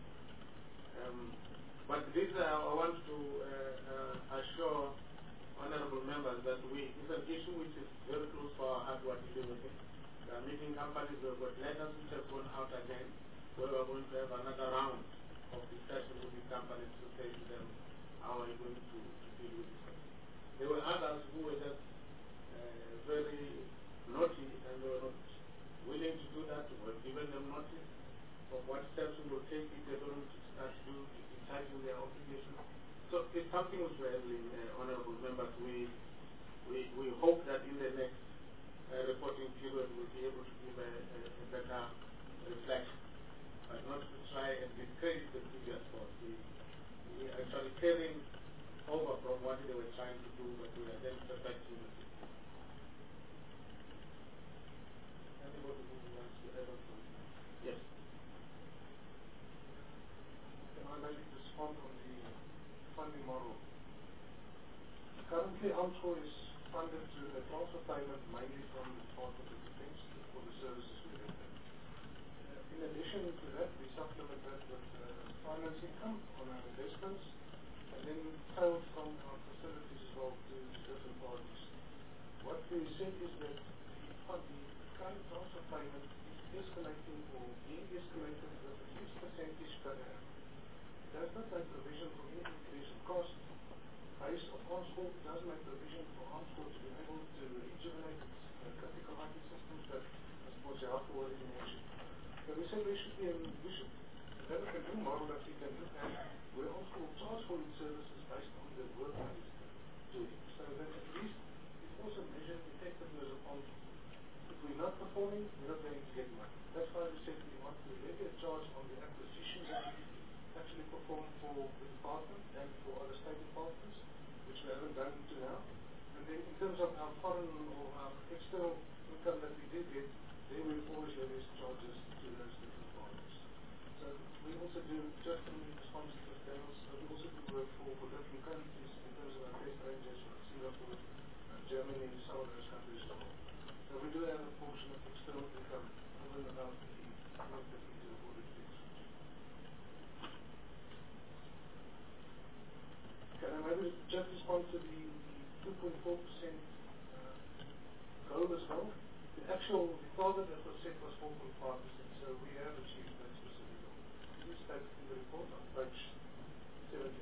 But this I want to assure honorable members that it's an issue which is very close to our heart what we do with it. We are meeting companies, we have got letters which have gone out again, where we are going to have another round of discussion with these companies to say to them, how are you going to deal with this? There were others who were just very naughty and they were not willing to do that. We have given them notice of what steps we will take if they're going to start discharging their obligation. So it's something which we're handling, honorable members. We hope that in the next reporting period we'll be able to give a better reflection, but not to try and discredit the previous board. We are actually carrying over from what they were trying to do, but we are then perfecting it. Anybody who wants to add on to it? Yes. Can I maybe respond on the funding model? Currently, AMSCO is funded through a transfer payment mainly from the Department of Defense for the services we render. In addition to that, we supplement that with finance income on our investments and then sales from our facilities as well to different parties. What we said is that the current transfer payment is escalating or being escalated with a fixed percentage per annum. It does not make provision for any increase in cost. Based on AMSCO, it does make provision for AMSCO to be able to rejuvenate its critical IT systems that, as Mr. Jaco already mentioned. said we should develop a new model that we can look at where also will charge for its services based on the work that is doing. So that at least it's also measured effectiveness upon if we're not performing, we're not going to get money. That's why we said we want to levy a charge on the acquisitions that we actually perform for the department and for other state departments, which we haven't done to now. And then in terms of our foreign or our external income that we do get, then we always levy charges to those different parties. So we also do, just in response to Daniel's, we also do work for different countries in terms of our test ranges, like Singapore, Germany, some of those countries as well. So we do have a portion of external income over and above the work that we do for the kids. Can I maybe just respond to the 2.4% goal as well? The target that was set was 4.5%, so we have achieved that specific goal. It is stated in the report on page 78.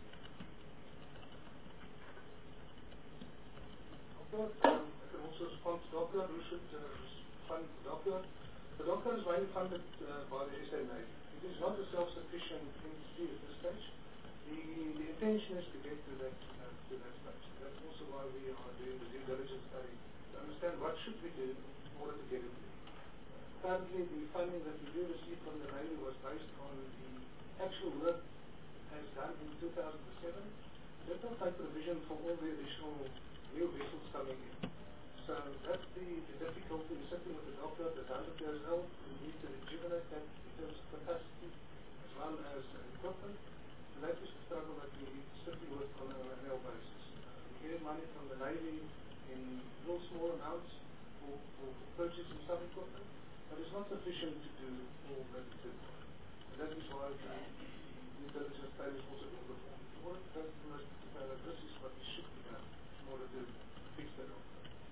I can also respond to DOCA, who should fund DOCA. The DOCA is mainly funded by the SA Navy. It is not a self-sufficient entity at this stage. The intention is to get to that stage. That's also why we are doing the due diligence study to understand what should we do in order to get it there. Currently, the funding that we do receive from the Navy was based on the actual work as done in 2007. There's no take provision for all the additional new vessels coming in. So that's the difficulty in sitting with the doctor that's 100 years old. We need to rejuvenate that in terms of capacity as well as equipment. So that is the struggle that we strictly work on an annual basis. We get money from the Navy in little small amounts for purchasing some equipment, but it's not sufficient to do all that we do. And that is why the due diligence study is also being performed. In order to this is what we should be done in order to fix the doctor.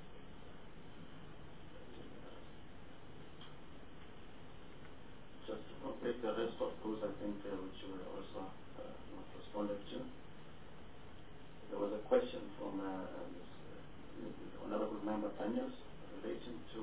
Just to complete the rest of those, I think, which were also not responded to. There was a question from Honorable Member Daniels relating to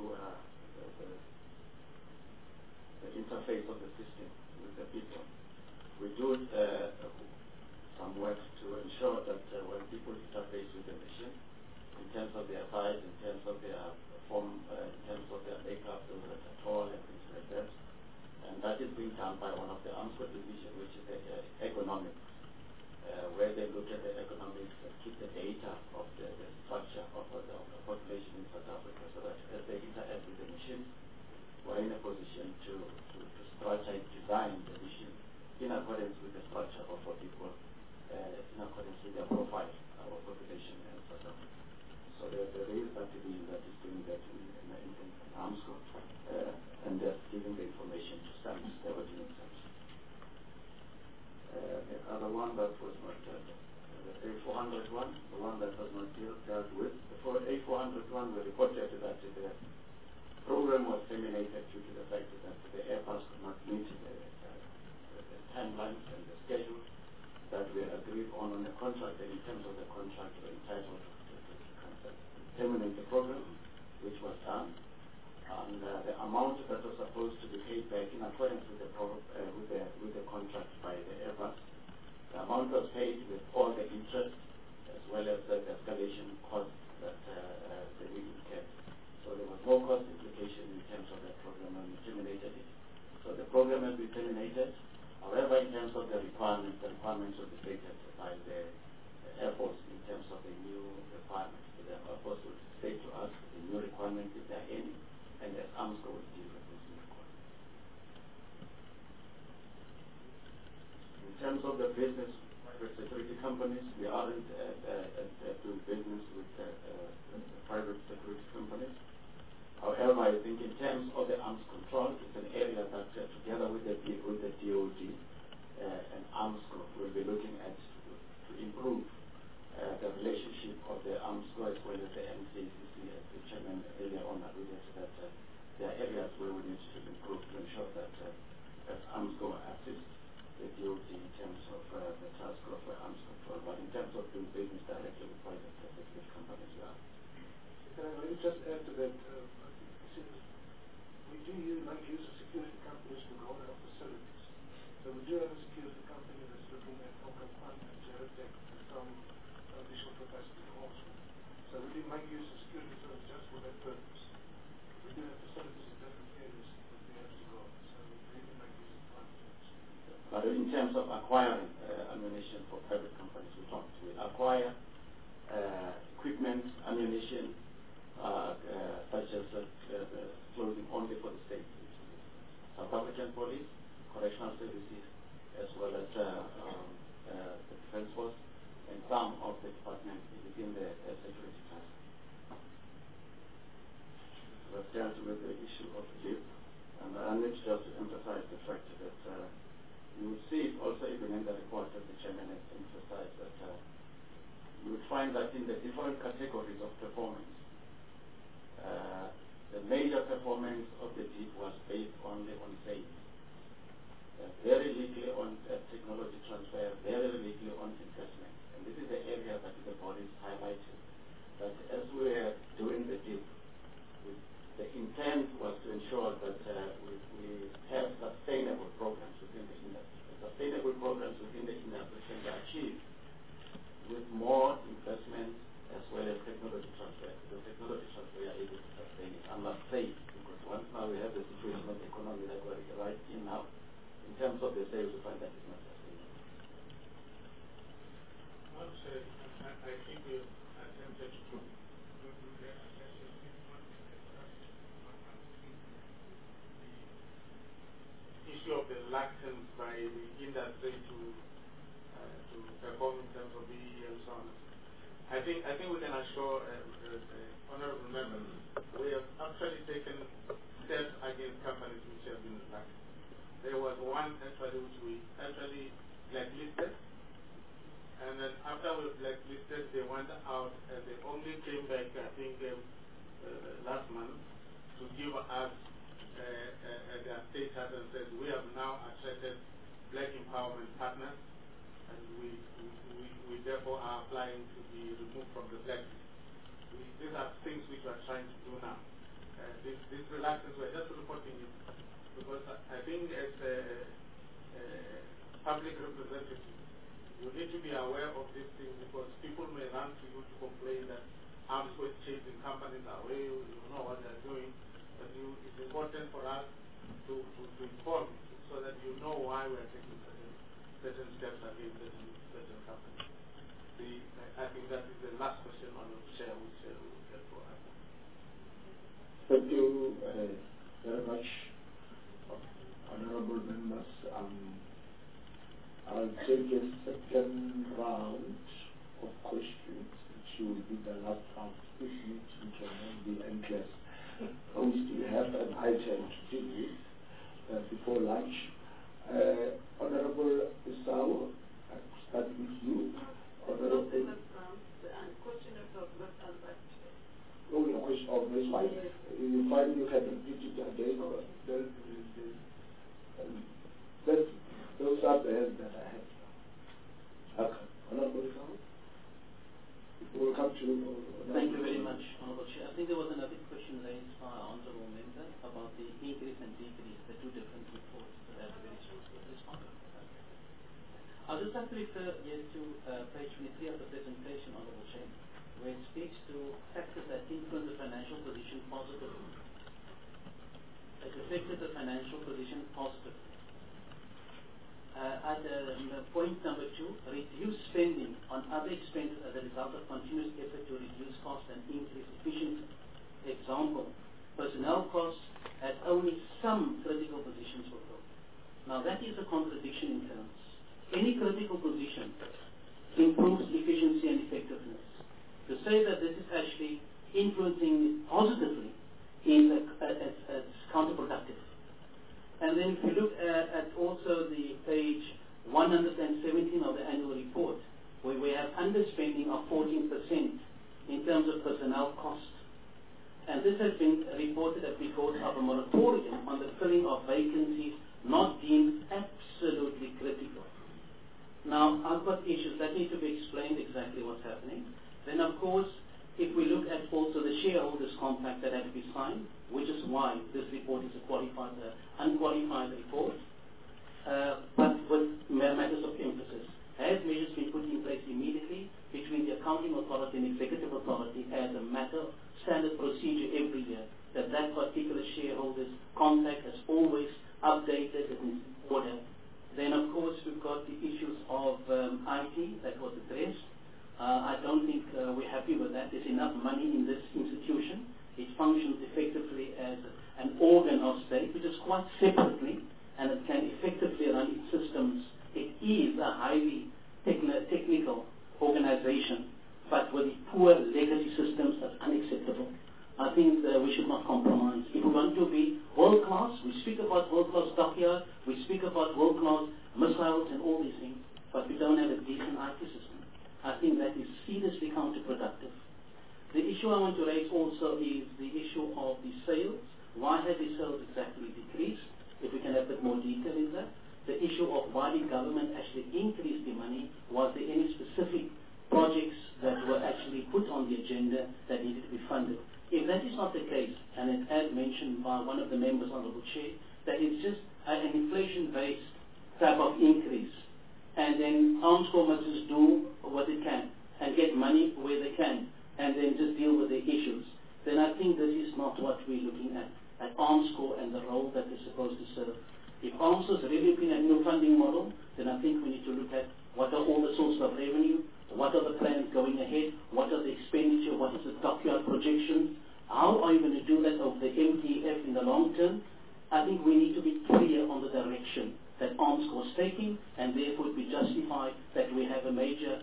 the interface of the system with the people. We do some work to ensure that when people interface with the machine, in terms of their size, in terms of their form, in terms of their makeup, those that are tall and things like that. And that is being done by one of the AMSCO division, which is the economics, where they look at the economics and keep the data of the structure of the population in South Africa, so that as they interact with the machine, we're in a position to structure and design the machine in accordance with the structure of what people, in accordance with their profile, our population in South Africa. So there is that division that is doing that in AMSCO, and they're giving the information to SAMS, they were doing SAMS. The other one that was not the A401, the one that was not dealt with. For A401, we reported that the program was terminated due to the fact that the Airbus could not meet the timelines and the schedule that we agreed on the contract, and in terms of the contract, we were entitled to terminate the program, which was done. And the amount that was supposed to be paid back in accordance with the contract by the Airbus, the amount was paid with all the interest as well as the escalation costs that we incurred. So there was no cost implication in terms of the program when we terminated it. So the program has been terminated. However, in terms of the requirements will be stated by the Air Force in terms of the new requirements. So the Air Force will state to us the new requirements if there are any, and the AMSCO will deal with this new requirement. In terms of the business private security companies, we aren't doing business with private security companies. However, I think in terms of the arms control, it's an area that together with the DOD and AMSCO will be looking at to improve the relationship of the AMSCO as well as the MCCC, as the chairman earlier on alluded to, that there are areas where we need to improve to ensure that as AMSCO assists the DOD in terms of the task of arms control, but in terms of doing business directly with private security companies, we are. Can I maybe just add to that? We do make use of security companies to in terms of acquiring ammunition for private companies, we don't. We acquire equipment, ammunition, such as clothing only for the state. South African Police, Correctional Services, as well as the Defense Force, and some of the departments within the security class. We've dealt with the issue of JIP, and I need just to emphasize the fact that you will see it also even in the report that the chairman has emphasized that you would find that in the different categories of performance, the major performance of the DIP was based only on sales. Very little on technology transfer, very little on investment. And this is the area that the board is highlighting. That as we are doing the DIP, the intent was to ensure that we have sustainable programs within the industry. The sustainable programs within the industry can be achieved with more investment as well as technology transfer. The technology transfer we are able to sustain it. I must say, because once now we have the situation of the economy that we're right in now, in terms of the sales, we find that it's not sustainable. I would say, I think you attempted to issue of the reluctance by the industry to perform in terms of BEE and so on. I think we can assure honorable members we have actually taken steps against companies which have been reluctant. There was one actually which we actually blacklisted, and then after we blacklisted, they went out and they only came back, I think, last month to give us their status and said we have now attracted black empowerment partners, and we therefore are applying to be removed from the blacklist. These are things which we are trying to do now. This reluctance, we're just reporting it because I think as a public representative, you need to be aware of these things because people may run to you to complain that AMSCO is chasing companies away, you know what they're doing. But it's important for us to inform you so that you know why we are taking certain steps against certain companies. I think that is the last question on the chair which we will get for us. Thank you very much, honorable members. I'll take a second round of questions, which will be the last round. This meeting cannot be endless. We still have an item to deal with before lunch. Honorable Isao, I'll start with you. Honorable. Oh, no question. Oh, no, it's fine. You find you can repeat it again. Those are the hands that I have. Okay. Honorable Isao. We'll come to you. Thank you very much, Honorable Chair. I think there was another question raised by our honorable member about the increase and decrease, the two different reports that have very short response. I'll just have to refer here to page 23 of the presentation, Honorable Chair, where it speaks to factors that influence the financial position positively. It affected the financial position positively. At point number 2, reduce spending on other expenses as a result of continuous effort to reduce costs and increase efficiency. Example, personnel costs at only some critical positions were filled. Now that is a contradiction in terms. Any critical position improves efficiency and effectiveness. To say that this is actually influencing positively is counterproductive. And then if you look at also the page 117 of the annual report, where we have underspending of 14% in terms of personnel costs. And this has been reported as because of a moratorium on the filling of vacancies not deemed absolutely critical. Now, I've got issues that need to be explained exactly what's happening. Then, of course, if we look at also the shareholders' compact that had to be signed, which is why this report is a unqualified report, but with matters of emphasis. Has measures been put in place immediately between the accounting authority and executive authority as a matter of standard procedure every year, that particular shareholders' compact is always updated and in order. Then, of course, we've got the issues of IT that was addressed. I don't think we're happy with that. There's enough money in this institution. It functions effectively as an organ of state, which is quite separately, and it can effectively run its systems. It is a highly technical organization, but with poor legacy systems, that's unacceptable. I think we should not compromise. If we want to be world-class, we speak about world-class dockyard, we speak about world-class missiles and all these things, but we don't have a decent IT system. I think that is seriously counterproductive. The issue I want to raise also is the issue of the sales. Why have the sales exactly decreased? If we can have a bit more detail in that. The issue of why the government actually increased the money. Was there any specific projects that were actually put on the agenda that needed to be funded? If that is not the case, and it, as mentioned by one of the members, Honorable Chair, that it's just an inflation-based type of increase, and then Arms Corps must just do what it can and get money where they can, and then just deal with the issues, then I think this is not what we're looking at Arms Corps and the role that they're supposed to serve. If Arms Corps is really looking at a new funding model, then I think we need to look at what are all the sources of revenue, what are the plans going ahead, what are the expenditure, what is the dockyard projections, how are you going to do that over the MTF in the long term? I think we need to be clear on the direction that Arms Corps is taking, and therefore it be justified that we have a major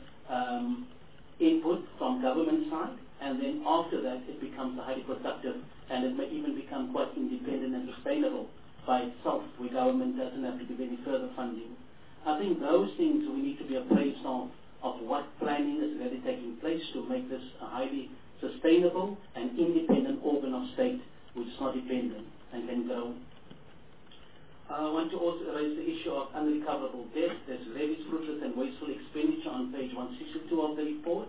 input from government side, and then after that it becomes highly productive, and it may even become quite independent and sustainable by itself, where government doesn't have to give any further funding. I think those things we need to be appraised of what planning is really taking place to make this a highly sustainable and independent organ of state, which is not dependent and can grow. I want to also raise the issue of unrecoverable debt. There's levies, fruitless and wasteful expenditure on page 162 of the report.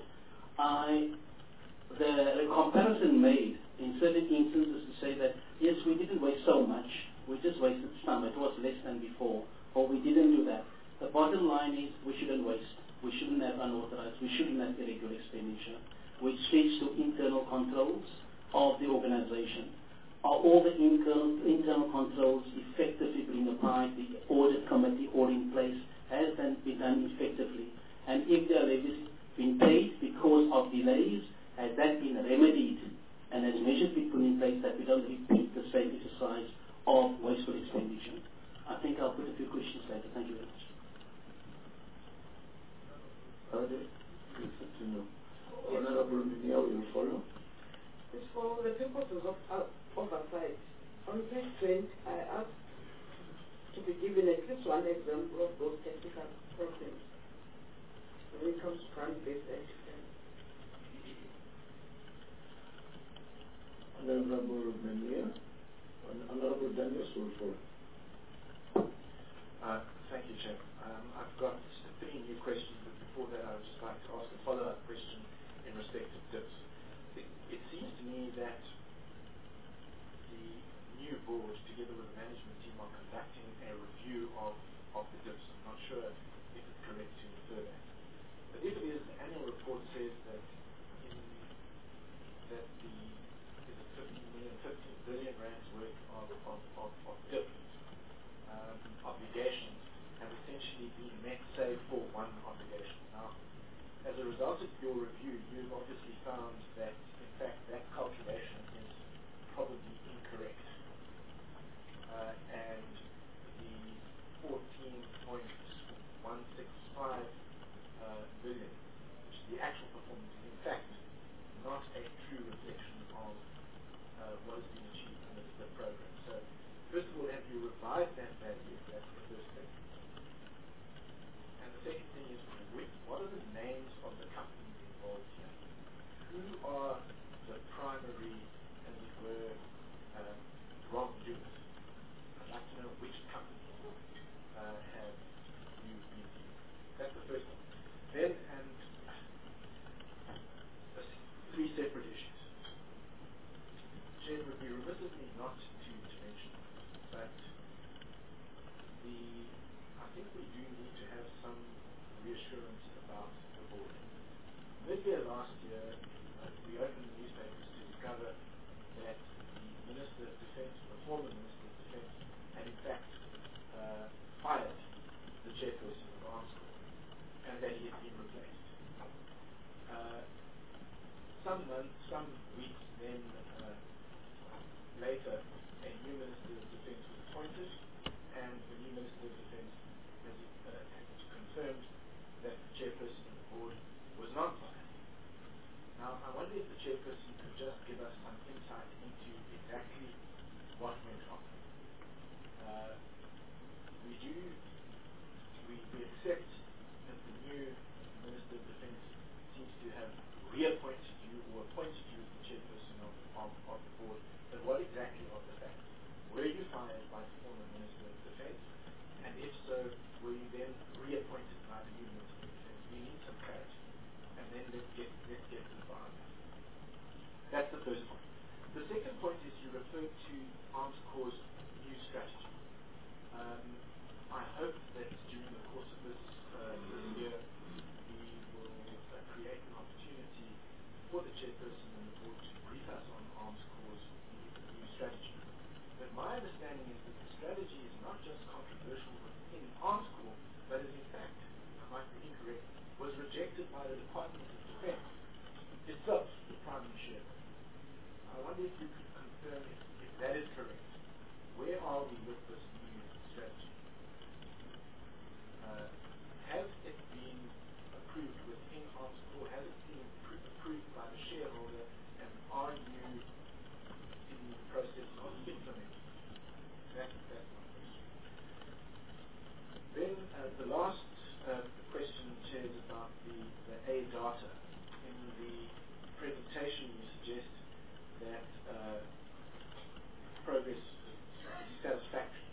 The comparison made in certain instances to say that, yes, we didn't waste so much, we just wasted some, it was less than before, or we didn't do that. The bottom line is we shouldn't waste. We shouldn't have unauthorized. We shouldn't have irregular expenditure, which speaks to internal controls of the organization. Are all the internal controls effectively being applied? The audit committee all in place? Has that been done effectively? And if there are levies been paid because of delays, has that been remedied? And has measures been put in place that we don't repeat the same exercise of wasteful expenditure? I think I'll put a few questions later. Thank you very much. Honorable Minia, will you follow? It's for the purposes of oversight. On page 20, I asked to be given at least one example of those technical problems when it comes to grant-based action. Honorable Minia, Honorable Daniels will follow. Thank you, Chair. I've got 3 new questions, but before that I would just like to ask a follow-up question in respect of DIPS. It seems to me that the new board, together with the management team, are conducting a review of the DIPS. I'm not sure if it's correct to infer that. But if it is, the annual report says that the 15 billion rands worth of different obligations have essentially been met, save for one obligation. Now, as a result of your review, you've obviously found that, in fact, that calculation is probably incorrect. And the 14.165 billion, which is the actual performance, is in fact not a true reflection of what has been achieved under the program. So, first of all, have you revised that value? That's the first thing. And the second thing is, what are the names of the companies involved here? Who are the primary, as it were, wrongdoers? I'd like to know which companies have you reviewed. That's the first one. Then, and 3 separate issues. Chair, it would be remiss of me not to mention, but I think we do need to have some reassurance about the board. Mid-year last year, we opened the newspapers to discover that the Minister of Defence, the former Minister of Defence, had in fact fired some weeks then later, a new Minister of Defence was appointed, and the new Minister of Defence has confirmed that the chairperson of the board was not fired. Now, I wonder if the chairperson could just give us some insight into exactly what went on. We accept that the new Minister of Defence seems to have reappointed you or appointed you as the chairperson of the board, but what exactly are the facts? Were you fired by the former Minister of Defence? And if so, were you then reappointed by the new Minister of Defence? We need some clarity. And then let's get to the bottom. That's the first point. The second point is you referred to Arms Corps' new strategy. I hope that during the course of this year, we will create an opportunity for the chairperson and the board to brief us on Arms Corps' new strategy. But my understanding is that the strategy is not just controversial within Arms Corps, but is in fact, I might be incorrect, was rejected by the Department of Defense itself, the primary shareholder. I wonder if you could confirm if that is correct. Where are we with this new strategy? Has it been approved within Arms Corps? Has it been approved by the shareholder? And are you in the process of implementing it? That's my question. Then the last question, Chair, is about the A data. In the presentation, you suggest that progress is satisfactory.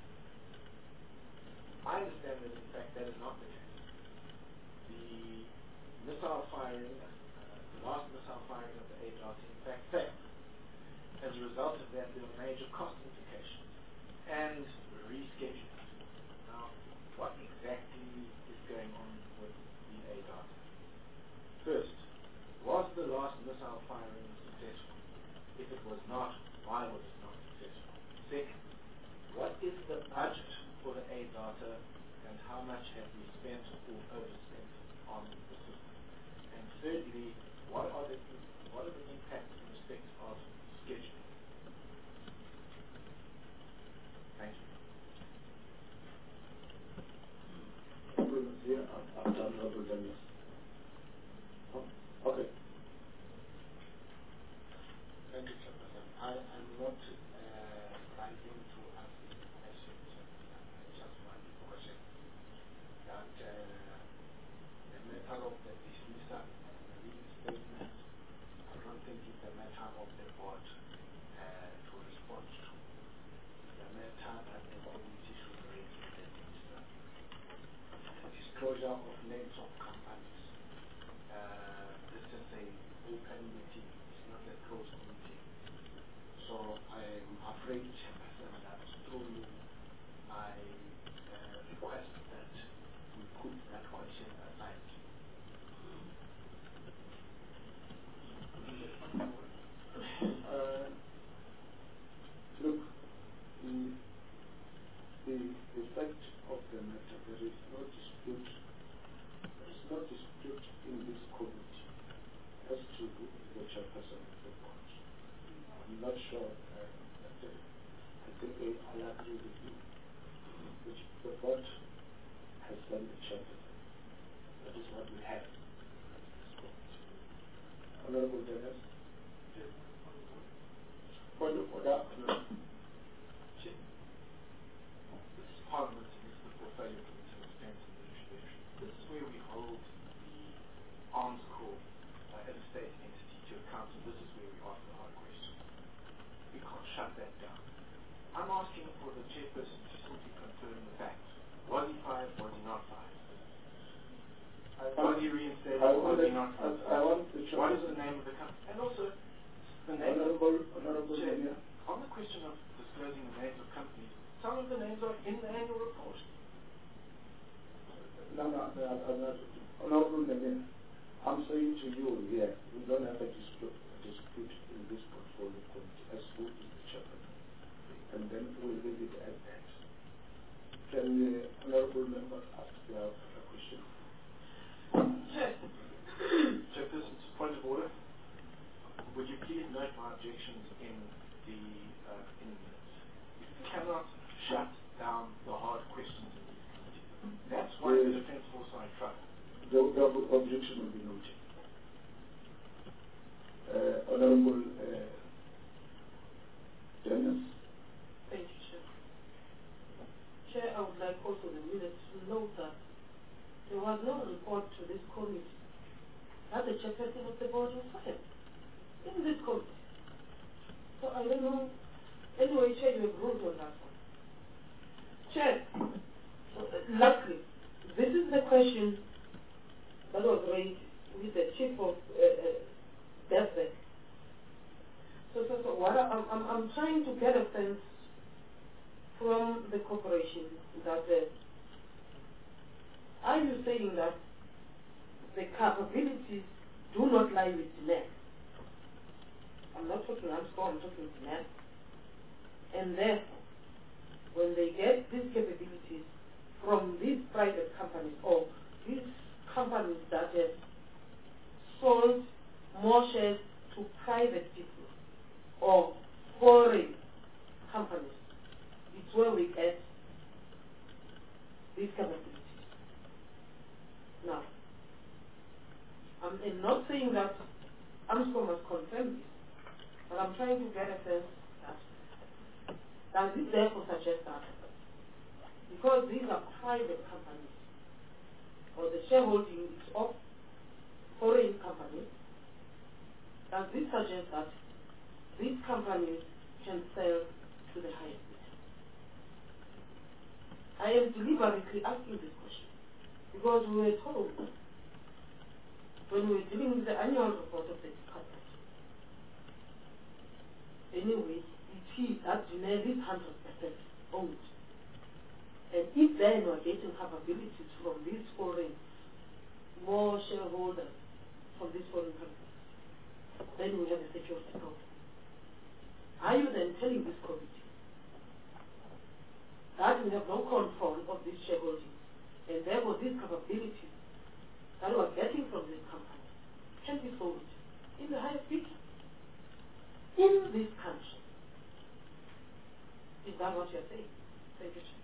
I understand that in fact that is not the case. The missile firing, the last missile firing of the A data in fact failed. As a result of that, there were major cost implications and rescheduling. Now, what exactly is going on with the A data? First, was the last missile firing successful? If it was not, why was it not successful? Second, what is the budget for the A data and how much have we spent or overspent on the system? And thirdly, what are the impacts in respect of scheduling? Thank you. Okay. Thank you, Chairperson. I'm not trying to ask the question, I just want to question that the matter of the dismissal and the reinstatement, I don't think it's a matter of the board to respond to. It's a matter that the committee should raise with the minister. The disclosure of names of companies. This is an open meeting, it's not a closed meeting. So I'm afraid, Chairperson, that through you, I request that we put that question aside. Look, the fact of the matter, there is no dispute. There is no dispute in this committee as to who is the chairperson of the board. I'm not sure that I think I agree with you. Which the board has done the chairperson. That is what we have in this committee. Honorable Dennis. Point of order. This is Parliament, and this is the Portfolio Committee of Defence and Military Veterans. This is where we hold the Arms Corps as a state entity to account, and this is where we ask the hard questions. We can't shut that down. I'm asking for the chairperson to simply confirm the facts. Was he fired? Was he not fired? Was he reinstated? Was he not reinstated? What is the name of the company? And also, the name Honorable Chair, on the question of disclosing the names of companies, some of the names are in the annual report. No, I'm not. Honorable Member, I'm saying to you here, we don't have a dispute in this portfolio committee as who is the chairperson. And then we'll leave it at that. Can the Honorable Member ask a question? Chairperson, point of order. the Defence Foresight Trust. The objection will be noted. Honorable Dennis. Thank you, Chair. Chair, I would like also the minutes to note that there was no report to this committee that the chairperson of the board was fired in this committee. So I don't know. Anyway, Chair, you have ruled on that one. Chair, lastly, this is the question that was raised with the chief of DEFBEC. So what I'm trying to get a sense from the corporation that are you saying that the capabilities do not lie with NEC? I'm not talking AMSCO, I'm talking NEC. And therefore, when they get these capabilities from these private companies or these companies that have sold more shares to private people or foreign companies, it's where we get these capabilities. Now, I'm not saying that AMSCO must confirm this, but I'm trying to get a sense that does it therefore suggest that because these are private companies or the shareholding is of foreign companies, does this suggest that these companies can sell to the highest bidder? I am deliberately asking this question because we were told when we were dealing with the annual report of the department, anyway, it is that Genel is 100% owned. And if then we're getting capabilities from these foreign, more shareholders from these foreign companies, then we have a security problem. Are you then telling this committee that we have no control of these shareholdings and therefore these capabilities that we're getting from this company can be sold in the highest bid in this country? Is that what you're saying? Thank you, Chair.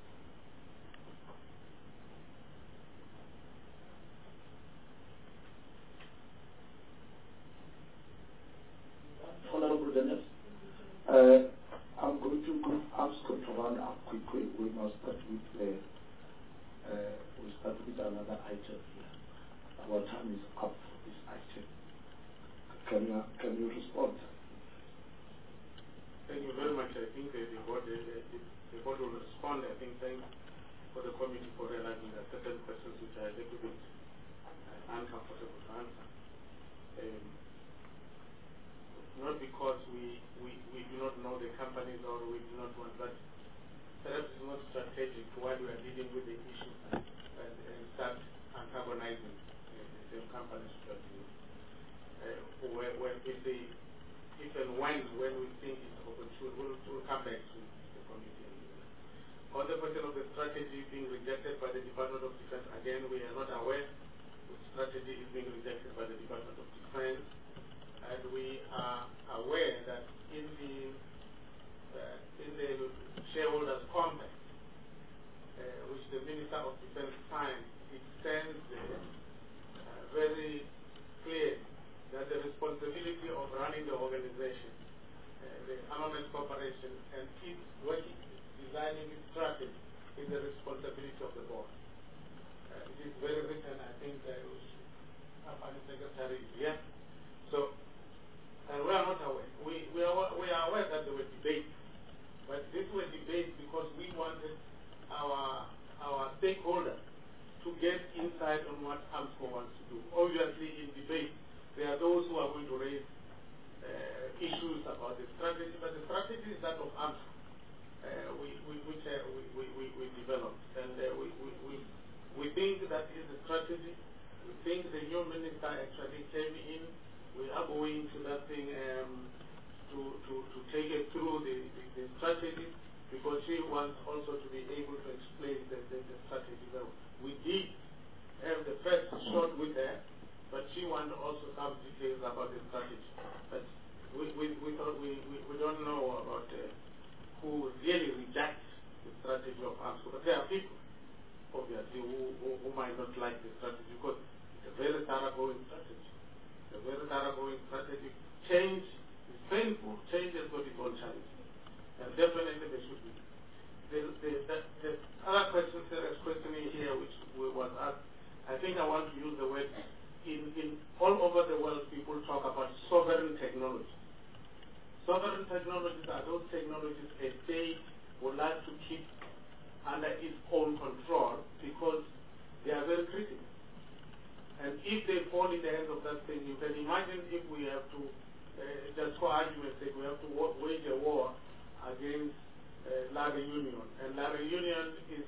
Honorable Dennis, I'm going to ask to run up quickly. We must start with another item here. Our time is up for this item. Can you respond? Thank you very much. I think the board will respond. I think thanks for the committee for realizing that certain questions which are a little bit uncomfortable to answer. Not because we do not know the companies or we do not want, but perhaps it's not strategic while we are dealing with the issue and start antagonizing the same companies which are dealing. If and when we think it's opportune, we'll come back to the committee. On the question of the strategy being rejected by the Department of Defense, again, we are not aware which strategy is being rejected by the Department of Defense. And we are aware that in the shareholders' compact, which the Minister of Defense signed, it stands very clear that the responsibility of running the organization, the Armament Corporation, and its working, designing its strategy is the responsibility of the board. It is very written, I think, Company Secretary is here. So, and we are not aware. We are aware that there were debates, but these were debates because we wanted our stakeholders to get insight on what AMSCO wants to do. Obviously, in debate, there are those who are going to raise issues about the strategy, but the strategy is that of AMSCO, which we developed, and we think that is the strategy. We think the new minister actually came in. We are going to that thing to take it through the strategy because she wants also to be able to explain the strategy well. We did have the first shot with her, but she wants also some details about the strategy. But we don't know about who really rejects the strategy of AMSCO. But there are people might not like the strategy because it's a very thoroughgoing strategy. It's a very thoroughgoing strategy. Change is painful. Change has got its own challenges. And definitely there should be. The other question, serious question here which was asked, I think I want to use the word, in all over the world people talk about sovereign technology. Sovereign technologies are those technologies a state would like to keep under its own control because they are very critical. And if they fall in the hands of that thing, you can imagine if we have to, just for argument's sake, we have to wage a war against La Réunion. And La Réunion is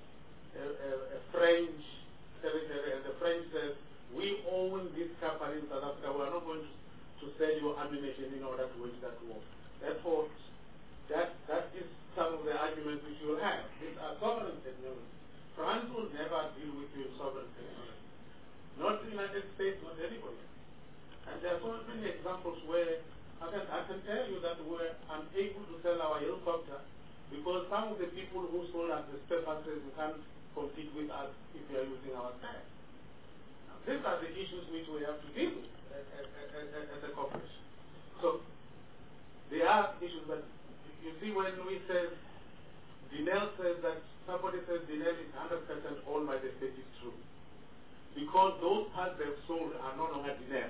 a French territory, and the French says, we own this company in South Africa, we are not going to sell you ammunition in order to wage that war. Therefore, that is some of the arguments which you will have. These are sovereign technologies. France will never deal with you in sovereign technology. Not the United States, not anybody. And there are so many examples where I can tell you that we were unable to sell our helicopter because some of the people who sold us the spare parts said you can't compete with us if you are using our spares. These are the issues which we have to deal with as a corporation. So there are issues, but you see when we say, Dinel says that somebody says Dinel is 100% owned by the state, is true. Because those parts they've sold are no longer Dinel.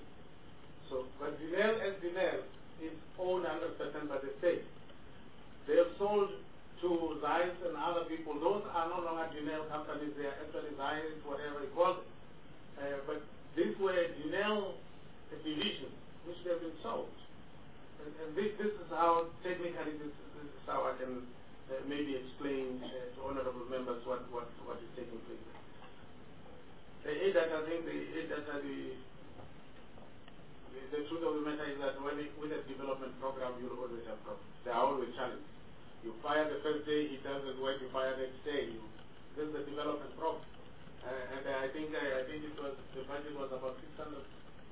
So, but Dinel as Dinel is owned 100% by the state. They have sold to Zeiss and other people. Those are no longer Dinel companies, they are actually Zeiss, whatever you call them. But these were Dinel divisions which have been sold. And this is how, technically, this is how I can maybe explain to honorable members what is taking place. The ADAT, I think the truth of the matter is that with a development program, you'll always have problems. There are always challenges. You fire the first day, it doesn't work, you fire the next day. This is the development program. And I think it was, the budget was about 600,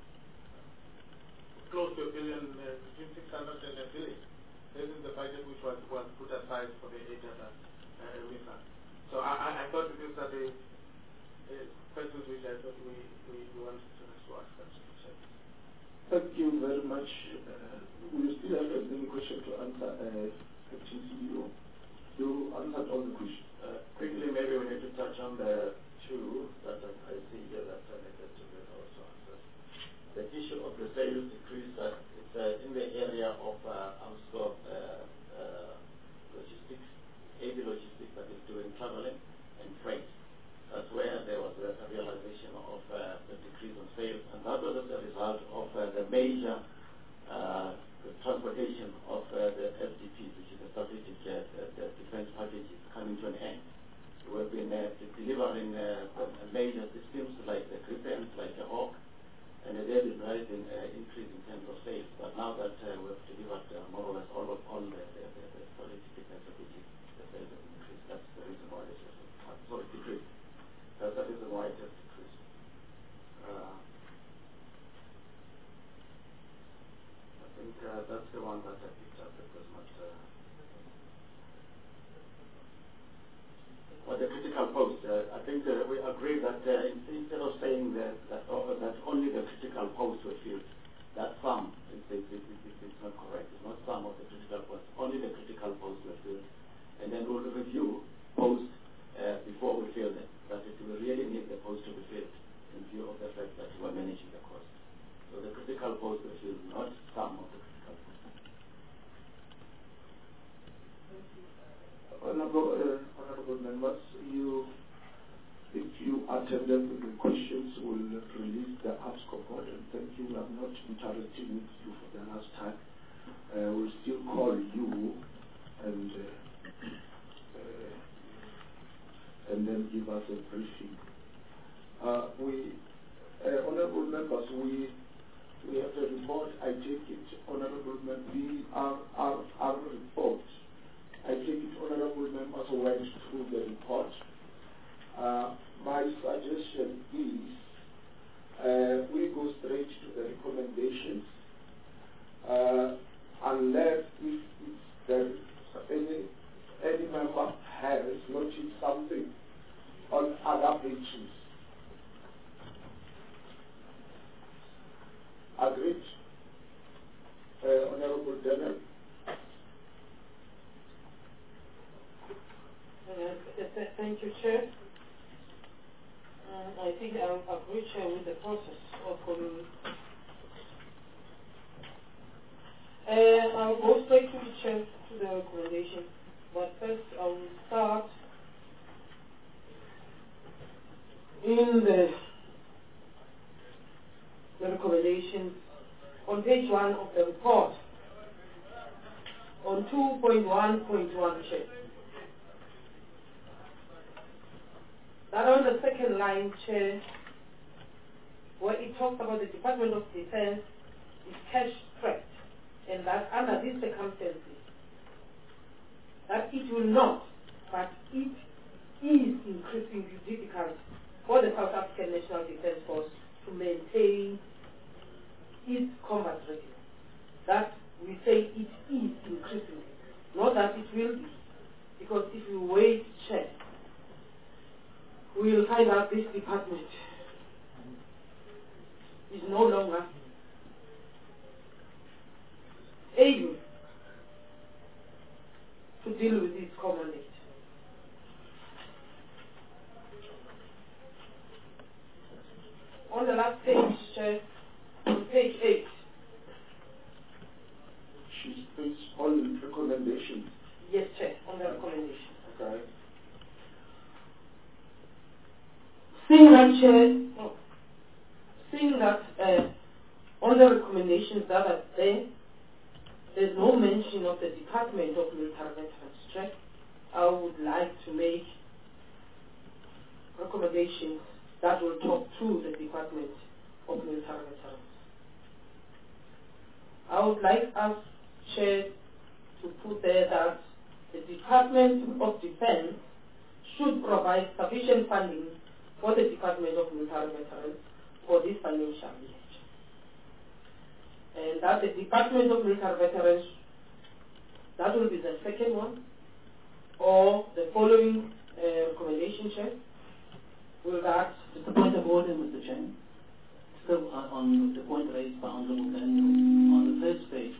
close to $1 billion, between 600 and $1 billion. This is the budget which was put aside for the ADAT missile. So I thought these are the questions which I thought we wanted to ask. Thank you very much. We still have a many questions to answer, Captain CEO. You answered all the questions. Quickly, maybe we need to touch on the two that I see here that I needed to get also answered. The issue of the sales decrease, that it's in the area of Armscor logistics, heavy logistics that is doing traveling and freight. That's where there was a realization of the decrease in sales, and that was as a result of the major transportation of the SDP, which is the strategic defense packages, coming to an end. We have been delivering major systems like the Gripen, like the Hawk, and there has been an increase in terms of sales. But now that we have delivered more or less all the strategic defense packages, the sales have increased. That's the reason why it has decreased. That's the reason why it has decreased. I think that's the one that I picked up. It was not. Well, the critical post. I think we agree that instead of saying that only the critical posts were filled, that some is not correct. It's not some of the critical posts. Only the critical posts were filled, and then we'll review posts before we fill them. That it will really need the post to be filled in view of the fact that we are managing the cost. So the critical posts were filled, not some of the critical posts. Honorable members, if you attended the questions, we'll release the ASCO board, and thank you. I'm not interacting with you for the last time. We'll still call you and then give us a briefing. Honorable members, we have a report. I take it, honorable members, our report. I take it, honorable members went through the report. My suggestion is we go straight to the recommendations, unless if there is any member has noticed something on other issues. Agreed? Honorable Daniel? Thank you, Chair. I think I'll agree, Chair, with the process of I'll go straight to the Chair, to the recommendation. But first, I will start in the recommendations on page 1 of the report, on 2.1.1, Chair. That on the second line, Chair, where it talks about the Department of Defense is cash strapped, and that under these circumstances, that it will not, but it is increasingly difficult for the South African National Defence Force to maintain its combat readiness. That we say it is increasingly, not that it will be, because if we wait, Chair, we will find out this department is no longer able to deal with its commandant. On the last page, Chair, on page 8. She's based on recommendations. Yes, Chair, on the recommendation. Okay. Seeing that, Chair, seeing that on the recommendations that are there, there's no mention of the Department of Military Veterans, Chair. I would like to make recommendations that will talk to the Department of Military Veterans. I would like us, Chair, to put there that the Department of Defense should provide sufficient funding for the Department of Military Veterans for this financial year. And that the Department of Military Veterans, that will be the second one, or the following recommendation, Chair, will that... Just a point of order, Mr. Chair. Still on the point raised by Honourable Daniel, on the first page,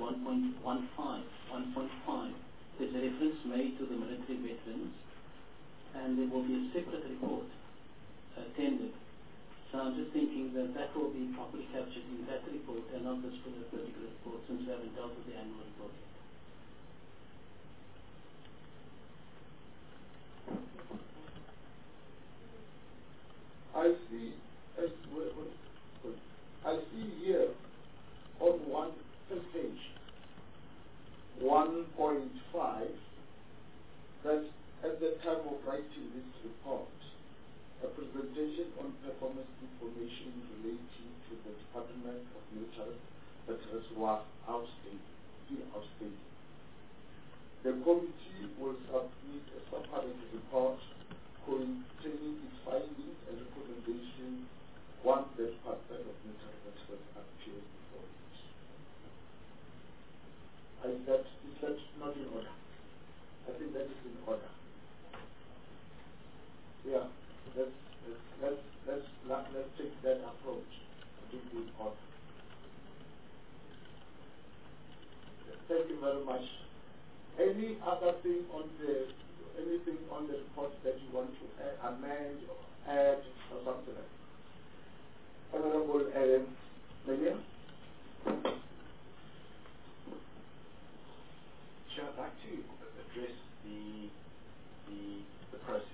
1.5, there's a reference made to the military veterans, and there will be a separate report tendered. So I'm just thinking that that will be properly captured in that report and not this particular report, since we haven't dealt with the annual report yet. I see here on first page 1.5 that at the time of writing this report, a presentation on performance information relating to the Department of Military Veterans was outstanding. The committee will submit a separate report containing its findings and recommendations once the Department of Military Veterans appears before it. Is that not in order? I think that is in order. Yeah. Let's take that approach to be in order. Thank you very much. Any other thing anything on the report that you want to amend or add or something like that? Honorable Mania? Chair, I'd like to address the process.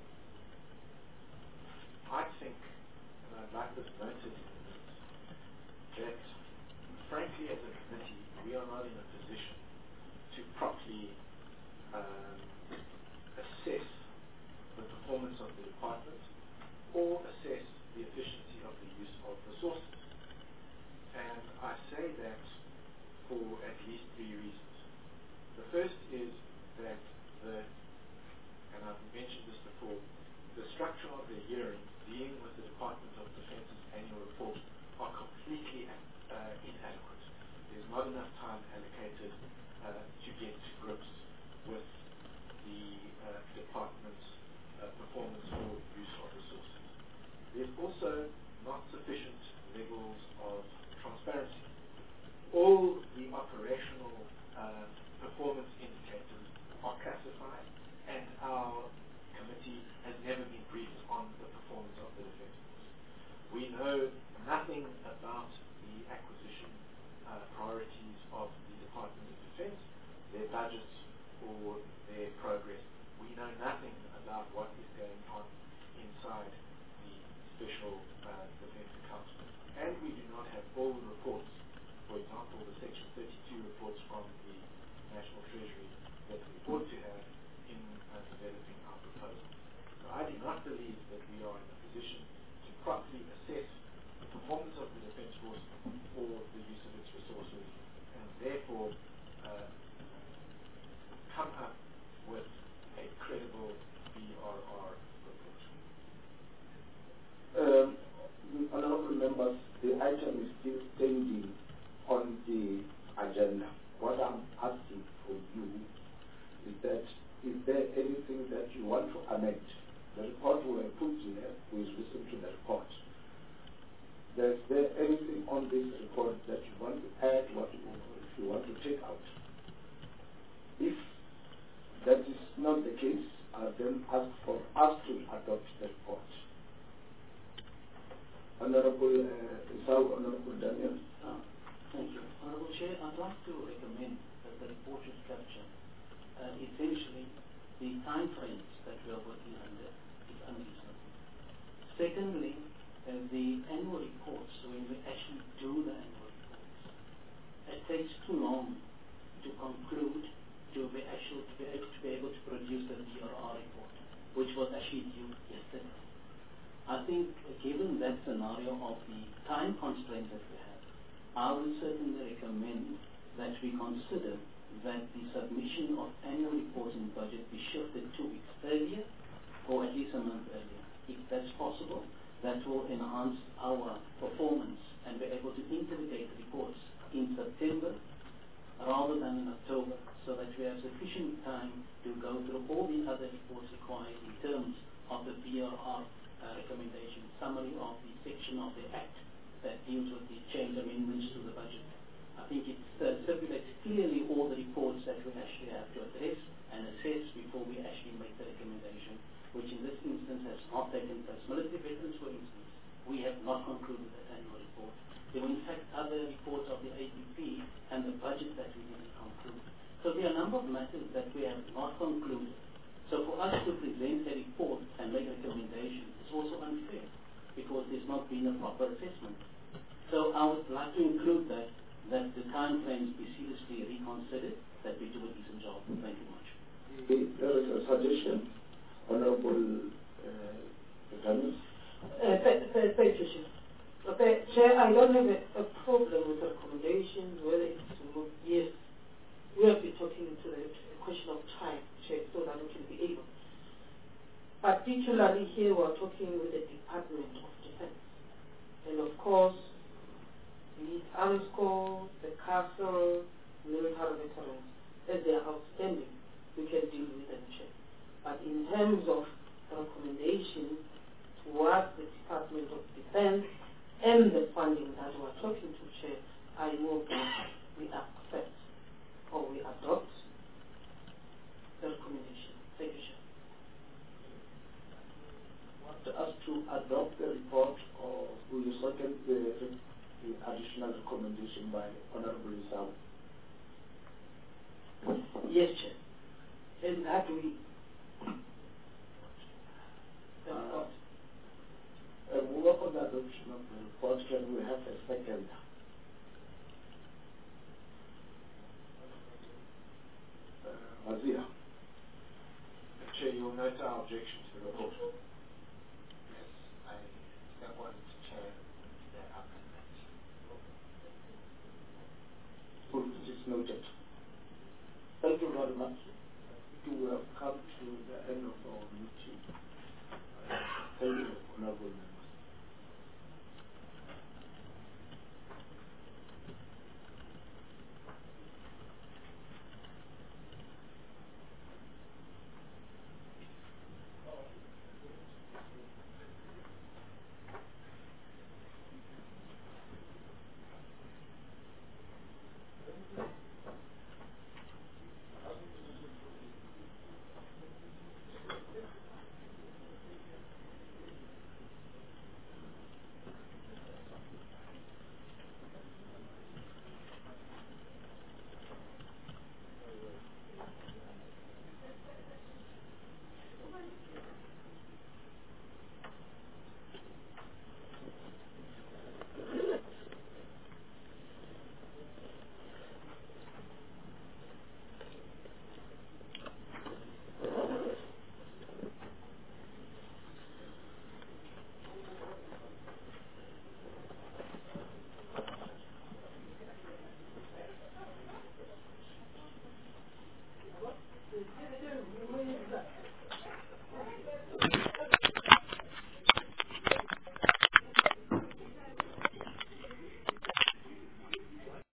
I think, and I'd like this noted in the minutes, that frankly as a committee we are not in a position to properly assess the performance of the department or assess the efficiency of the use of resources. And I say that for at least 3 reasons. The first is that and I've mentioned this before, the structure of the hearing dealing with the Department of Defence's annual report are completely inadequate. There's not enough time allocated to get to grips with the department's performance for use of resources. know nothing about the acquisition priorities of the Department of Defense, their budgets, or their progress. We know nothing about what is going on inside the Special Defense Council. And we do not have all the reports, for example, the Section 32 reports from the National Treasury that we ought to have in developing our proposal. So I do not believe that we are in a position to properly assess the performance of the Defence Force or the use of its resources, and therefore come up with a credible BRR report. Honourable members, the item is still standing on the agenda. What I'm asking for you is that, is there anything that you want to amend? The report we have put here, who is listening to the report. Is there anything on this report that you want to add, if you want to take out? If that is not the case, I'll then ask for us to adopt the report. Honourable Honourable Daniel. Thank you. Honourable Chair, I'd like to recommend that the report should capture essentially the time frames that we are working under is unreasonable. Secondly, the annual reports, when we actually do the annual reports, it takes too long to conclude to be able to produce the BRR report, which was actually due yesterday. I think, given that scenario of the time constraint that we have, I would certainly recommend that we consider that the submission of annual reports and budget be shifted 2 weeks earlier, or at least a month earlier. If that's possible, that will enhance our performance and be able to integrate reports in September rather than in October, so that we have sufficient time to go through all the other reports required in terms of the BRR recommendation, summary of the section of the Act that deals with the change amendments to the budget. I think it stipulates clearly all the reports that we actually have to address and assess before we actually make the recommendation, which in this instance has not taken place. Military veterans, for instance, we have not concluded that annual report. There were in fact other reports of the ADP and the budget that we didn't conclude. So there are a number of matters that we have not concluded. So for us to present a report and make a recommendation is also unfair because there's not been a proper assessment. So I would like to include that the time frames be seriously reconsidered, that we do a decent job. Thank you much. There is a suggestion, Honourable Daniel. Thank you, Chair. Okay, Chair, I don't have a problem with the recommendations, whether it's to move. Yes, we have been talking into the question of time, Chair, so that we can be able. Particularly here, we're talking with the Department of Defense. And of course, the AMSCO, the Castle, military veterans, as they are outstanding, we can deal with them, Chair. But in terms of the recommendation towards the Department of Defense and the funding that we're talking to, Chair, I move that we accept or we adopt the recommendation. Thank you, Chair. Want us to adopt the report, or will you second the additional recommendation by Honourable Isao? Yes, Chair. And that we move up on the adoption of the report. Can we have a second? Mazia. Chair, you will note our objection to the report. Yes, I second Chair the amendment. It is noted. Thank you very much. We have come to the end of our meeting. Thank you, Honourable Member.